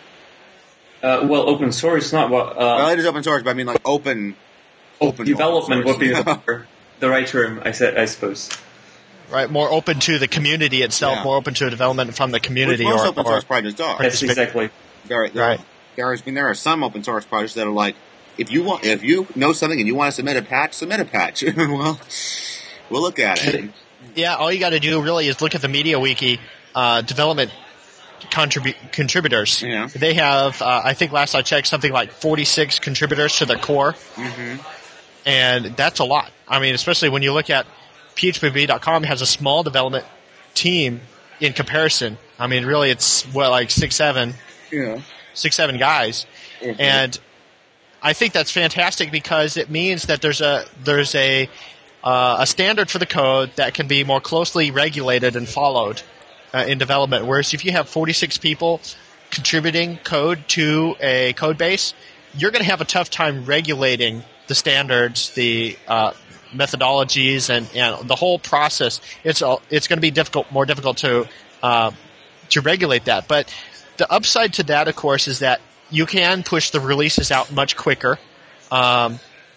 Uh, well, open source, not what. Uh, well, it is open source, but I mean like open. Open development would be the, the right term, I said, I suppose. Right, more open to the community itself, yeah. more open to development from the community. Which most or, open source projects are. Yes, exactly. There, there, right. there, has been, there are some open source projects that are like, if you want, if you know something and you want to submit a patch, submit a patch. Well, we'll look at it. Yeah, all you got to do really is look at the MediaWiki uh, development contribu- contributors. Yeah. They have, uh, I think last I checked, something like forty-six contributors to their core. Mm-hmm. And that's a lot. I mean, especially when you look at P H P B B dot com has a small development team in comparison. I mean, really, it's what, like six, seven, yeah. six, seven guys, mm-hmm. and I think that's fantastic because it means that there's a there's a uh, a standard for the code that can be more closely regulated and followed uh, in development. Whereas if you have forty-six people contributing code to a code base, you're going to have a tough time regulating the standards, the uh, methodologies, and, and the whole process. It's all, it's going to be difficult, more difficult to uh, to regulate that. But the upside to that, of course, is that you can push the releases out much quicker. Um,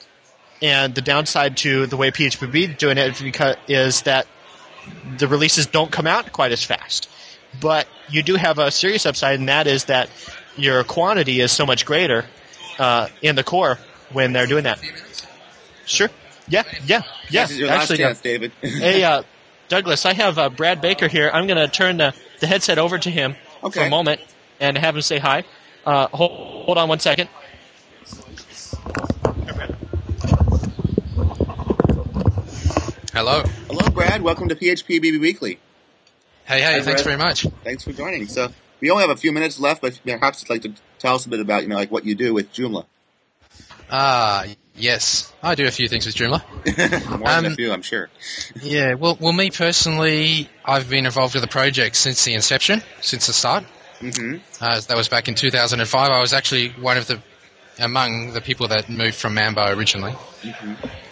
and the downside to the way P H P B is doing it is, because, is that the releases don't come out quite as fast. But you do have a serious upside, and that is that your quantity is so much greater uh, in the core when they're doing that. Sure. Yeah, yeah, yeah. This is your Actually, last chance, David. Hey, uh, Douglas, I have uh, Brad Baker here. I'm going to turn the, the headset over to him okay. for a moment and have him say hi. Uh, hold, hold on one second. Hello. Hello, Brad. Welcome to P H P B B Weekly. Hey, hey, Hi, thanks Brett. very much. Thanks for joining. So we only have a few minutes left, but perhaps you'd like to tell us a bit about, you know, like what you do with Joomla. Ah, yes. I do a few things with Joomla. More than a Um, few, I'm sure. Yeah, well, well, me personally, I've been involved with the project since the inception, since the start. Mm-hmm. Uh, that was back in two thousand five. I was actually one of the, among the people that moved from Mambo originally. Mm-hmm.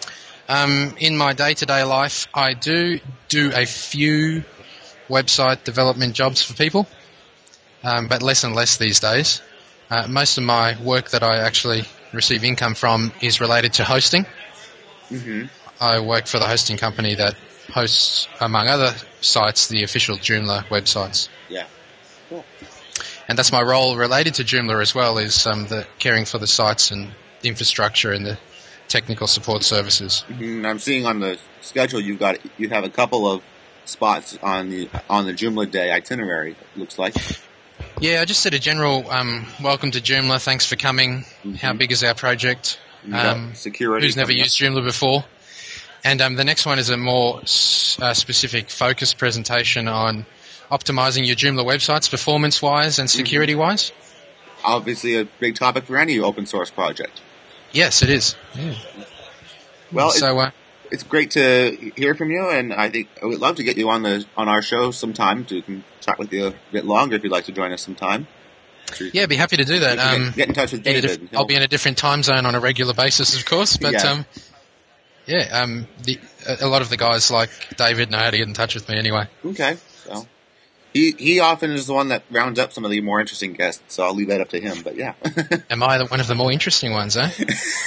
Um, in my day-to-day life, I do do a few website development jobs for people, um, but less and less these days. Uh, most of my work that I actually receive income from is related to hosting. Mm-hmm. I work for the hosting company that hosts, among other sites, the official Joomla websites. Yeah. Cool. And that's my role related to Joomla as well, is um, the caring for the sites and infrastructure and the technical support services. Mm-hmm. I'm seeing on the schedule you've got you have a couple of spots on the on the Joomla Day itinerary. It looks like. Yeah, I just did a general um, welcome to Joomla. Thanks for coming. Mm-hmm. How big is our project? You got Um, security. who's never coming up. used Joomla before? And um, the next one is a more s- uh, specific focused presentation on optimizing your Joomla websites performance-wise and security-wise. Obviously, a big topic for any open source project. Yes, it is. Yeah. Well, it's, so uh, it's great to hear from you, and I think I would love to get you on the on our show sometime to can chat with you a bit longer if you'd like to join us sometime. yeah, I'd be happy to do that. Get- Um, get in touch with in a David. diff- He'll- I'll be in a different time zone on a regular basis, of course. But Yeah. um, yeah, um, the, a a lot of the guys like David know how to get in touch with me anyway. Okay, so he he often is the one that rounds up some of the more interesting guests, so I'll leave that up to him. But yeah, Am I the, one of the more interesting ones, eh?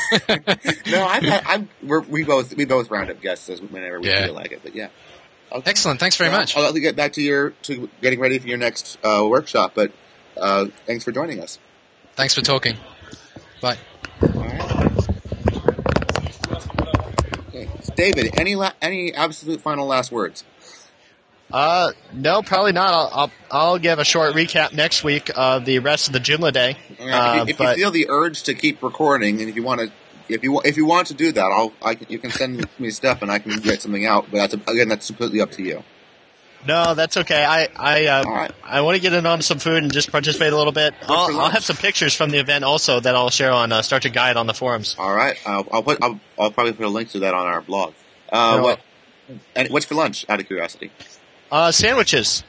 no, I've, had- I've we're, we both we both round up guests as whenever we Yeah. feel like it. But yeah, okay. Excellent. Thanks very Well, much. I'll let you get back to your to getting ready for your next uh, workshop. But uh, thanks for joining us. Thanks for talking. Bye. All right. Okay. David, any la- any absolute final last words? Uh, no, probably not. I'll, I'll I'll give a short recap next week of the rest of the Joomla day. I mean, Uh, if, you, if but you feel the urge to keep recording, and if you want to, if you if you want to do that, I'll I can, you can send me stuff and I can get something out. But that's again, that's completely up to you. no, that's okay. I I uh, All right. I want to get in on some food and just participate a little bit. for I'll, I'll lunch? have some pictures from the event also that I'll share on uh, Start to Guide on the forums. All right, I'll, I'll put I'll, I'll probably put a link to that on our blog. Uh, No. what? And what's for lunch? Out of curiosity. Uh, sandwiches.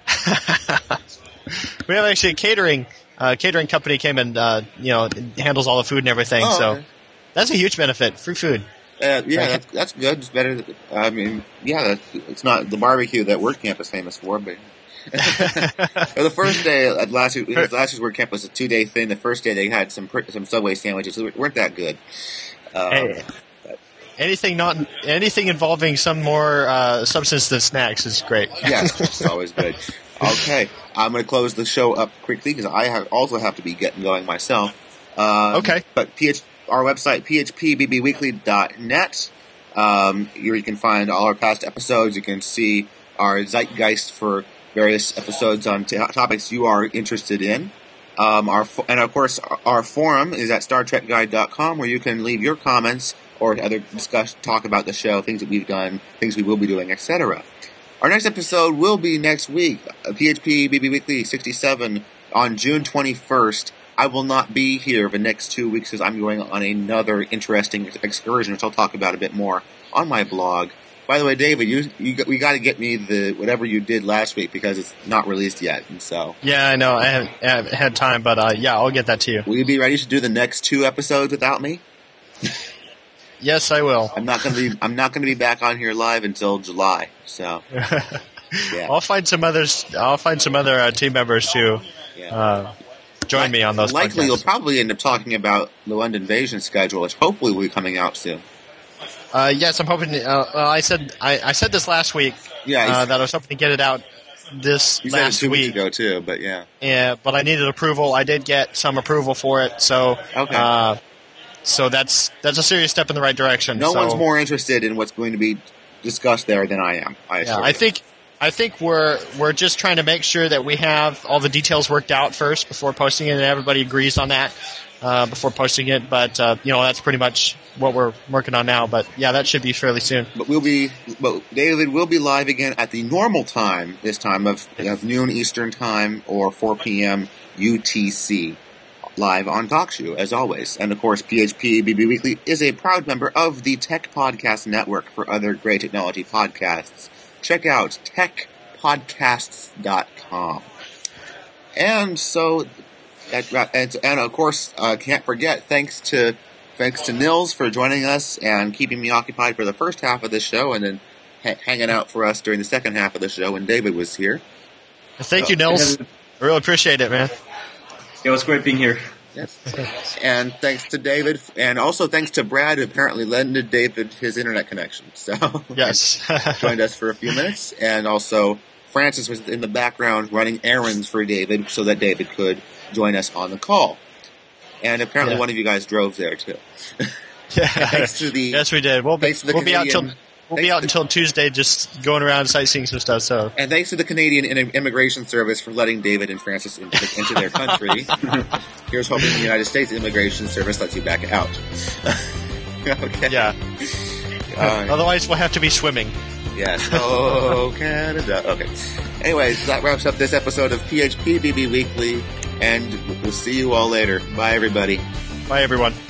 We have actually a catering uh, catering company came and uh, you know handles all the food and everything. Oh, so okay. that's a huge benefit. Free food. Uh, yeah, that's, that's good. It's better. Than, I mean, yeah, that, it's not the barbecue that WordCamp is famous for, but Well, the first day at last year, because last year's WordCamp was a two day thing. The first day they had some pr- some Subway sandwiches that weren't that good. Um, Hey, anything not anything involving some more uh, substance than snacks is great. Yes, it's always good. Okay, I'm going to close the show up quickly because I have, also have to be getting going myself. Um, Okay. But P H, our website, p h p b b weekly dot net. Um, here you can find all our past episodes. You can see our zeitgeist for various episodes on t- topics you are interested in. Um, our fo- and of course, our, our forum is at star trek guide dot com, where you can leave your comments or other discuss, talk about the show, things that we've done, things we will be doing, et cetera. Our next episode will be next week, uh, P H P B B Weekly sixty-seven, on June twenty-first. I will not be here the next two weeks because I'm going on another interesting excursion, which I'll talk about a bit more on my blog. By the way, David, you, you got- we got to get me the whatever you did last week because it's not released yet, and so Yeah, I know. I haven't, I haven't had time, but uh, yeah, I'll get that to you. will you be ready to do the next two episodes without me? Yes, I will. I'm not going to be I'm not going to be back on here live until July. So yeah, I'll find some others. I'll find some other uh, team members to yeah. uh, join me on those. Likely, podcasts. you'll probably end up talking about the London Invasion schedule, which hopefully will be coming out soon. Uh, yes, I'm hoping. To, uh, well, I said I, I said this last week. Yeah, uh, you- that I was hoping to get it out this You said it last two weeks week. ago too, but yeah. Yeah, but I needed approval. I did get some approval for it, so Okay. uh, so that's that's a serious step in the right direction. No so, one's more interested in what's going to be discussed there than I am. I Yeah, assure I you. think I think we're we're just trying to make sure that we have all the details worked out first before posting it, and everybody agrees on that. uh, before posting it. But uh, you know, that's pretty much what we're working on now. But yeah, that should be fairly soon. But we'll be, but David will be live again at the normal time this time of, of noon Eastern time or four p.m. U T C. Live on TalkShoe, as always. And of course, P H P B B Weekly is a proud member of the Tech Podcast Network for other great technology podcasts. Check out tech podcasts dot com. And so, and, and of course, uh, can't forget, thanks to thanks to Nils for joining us and keeping me occupied for the first half of the show, and then ha- hanging out for us during the second half of the show when David was here. Thank so, you, Nils. I really appreciate it, man. It was great being here. Yes. And thanks to David, and also thanks to Brad, who apparently lended David his internet connection. So yes, joined us for a few minutes, and also Francis was in the background running errands for David so that David could join us on the call. And apparently, yeah. one of you guys drove there too. Yeah. Thanks to the yes, we did. We'll be we'll Canadian, be out till. We'll Thanks be out until Tuesday just going around sightseeing some stuff. So, and thanks to the Canadian Immigration Service for letting David and Francis into, into their country. Here's hoping the United States Immigration Service lets you back out. Okay. Yeah. Uh, Otherwise, we'll have to be swimming. Yes. Oh, Canada. Okay. Anyways, that wraps up this episode of P H P B B Weekly, and we'll see you all later. Bye, everybody. Bye, everyone.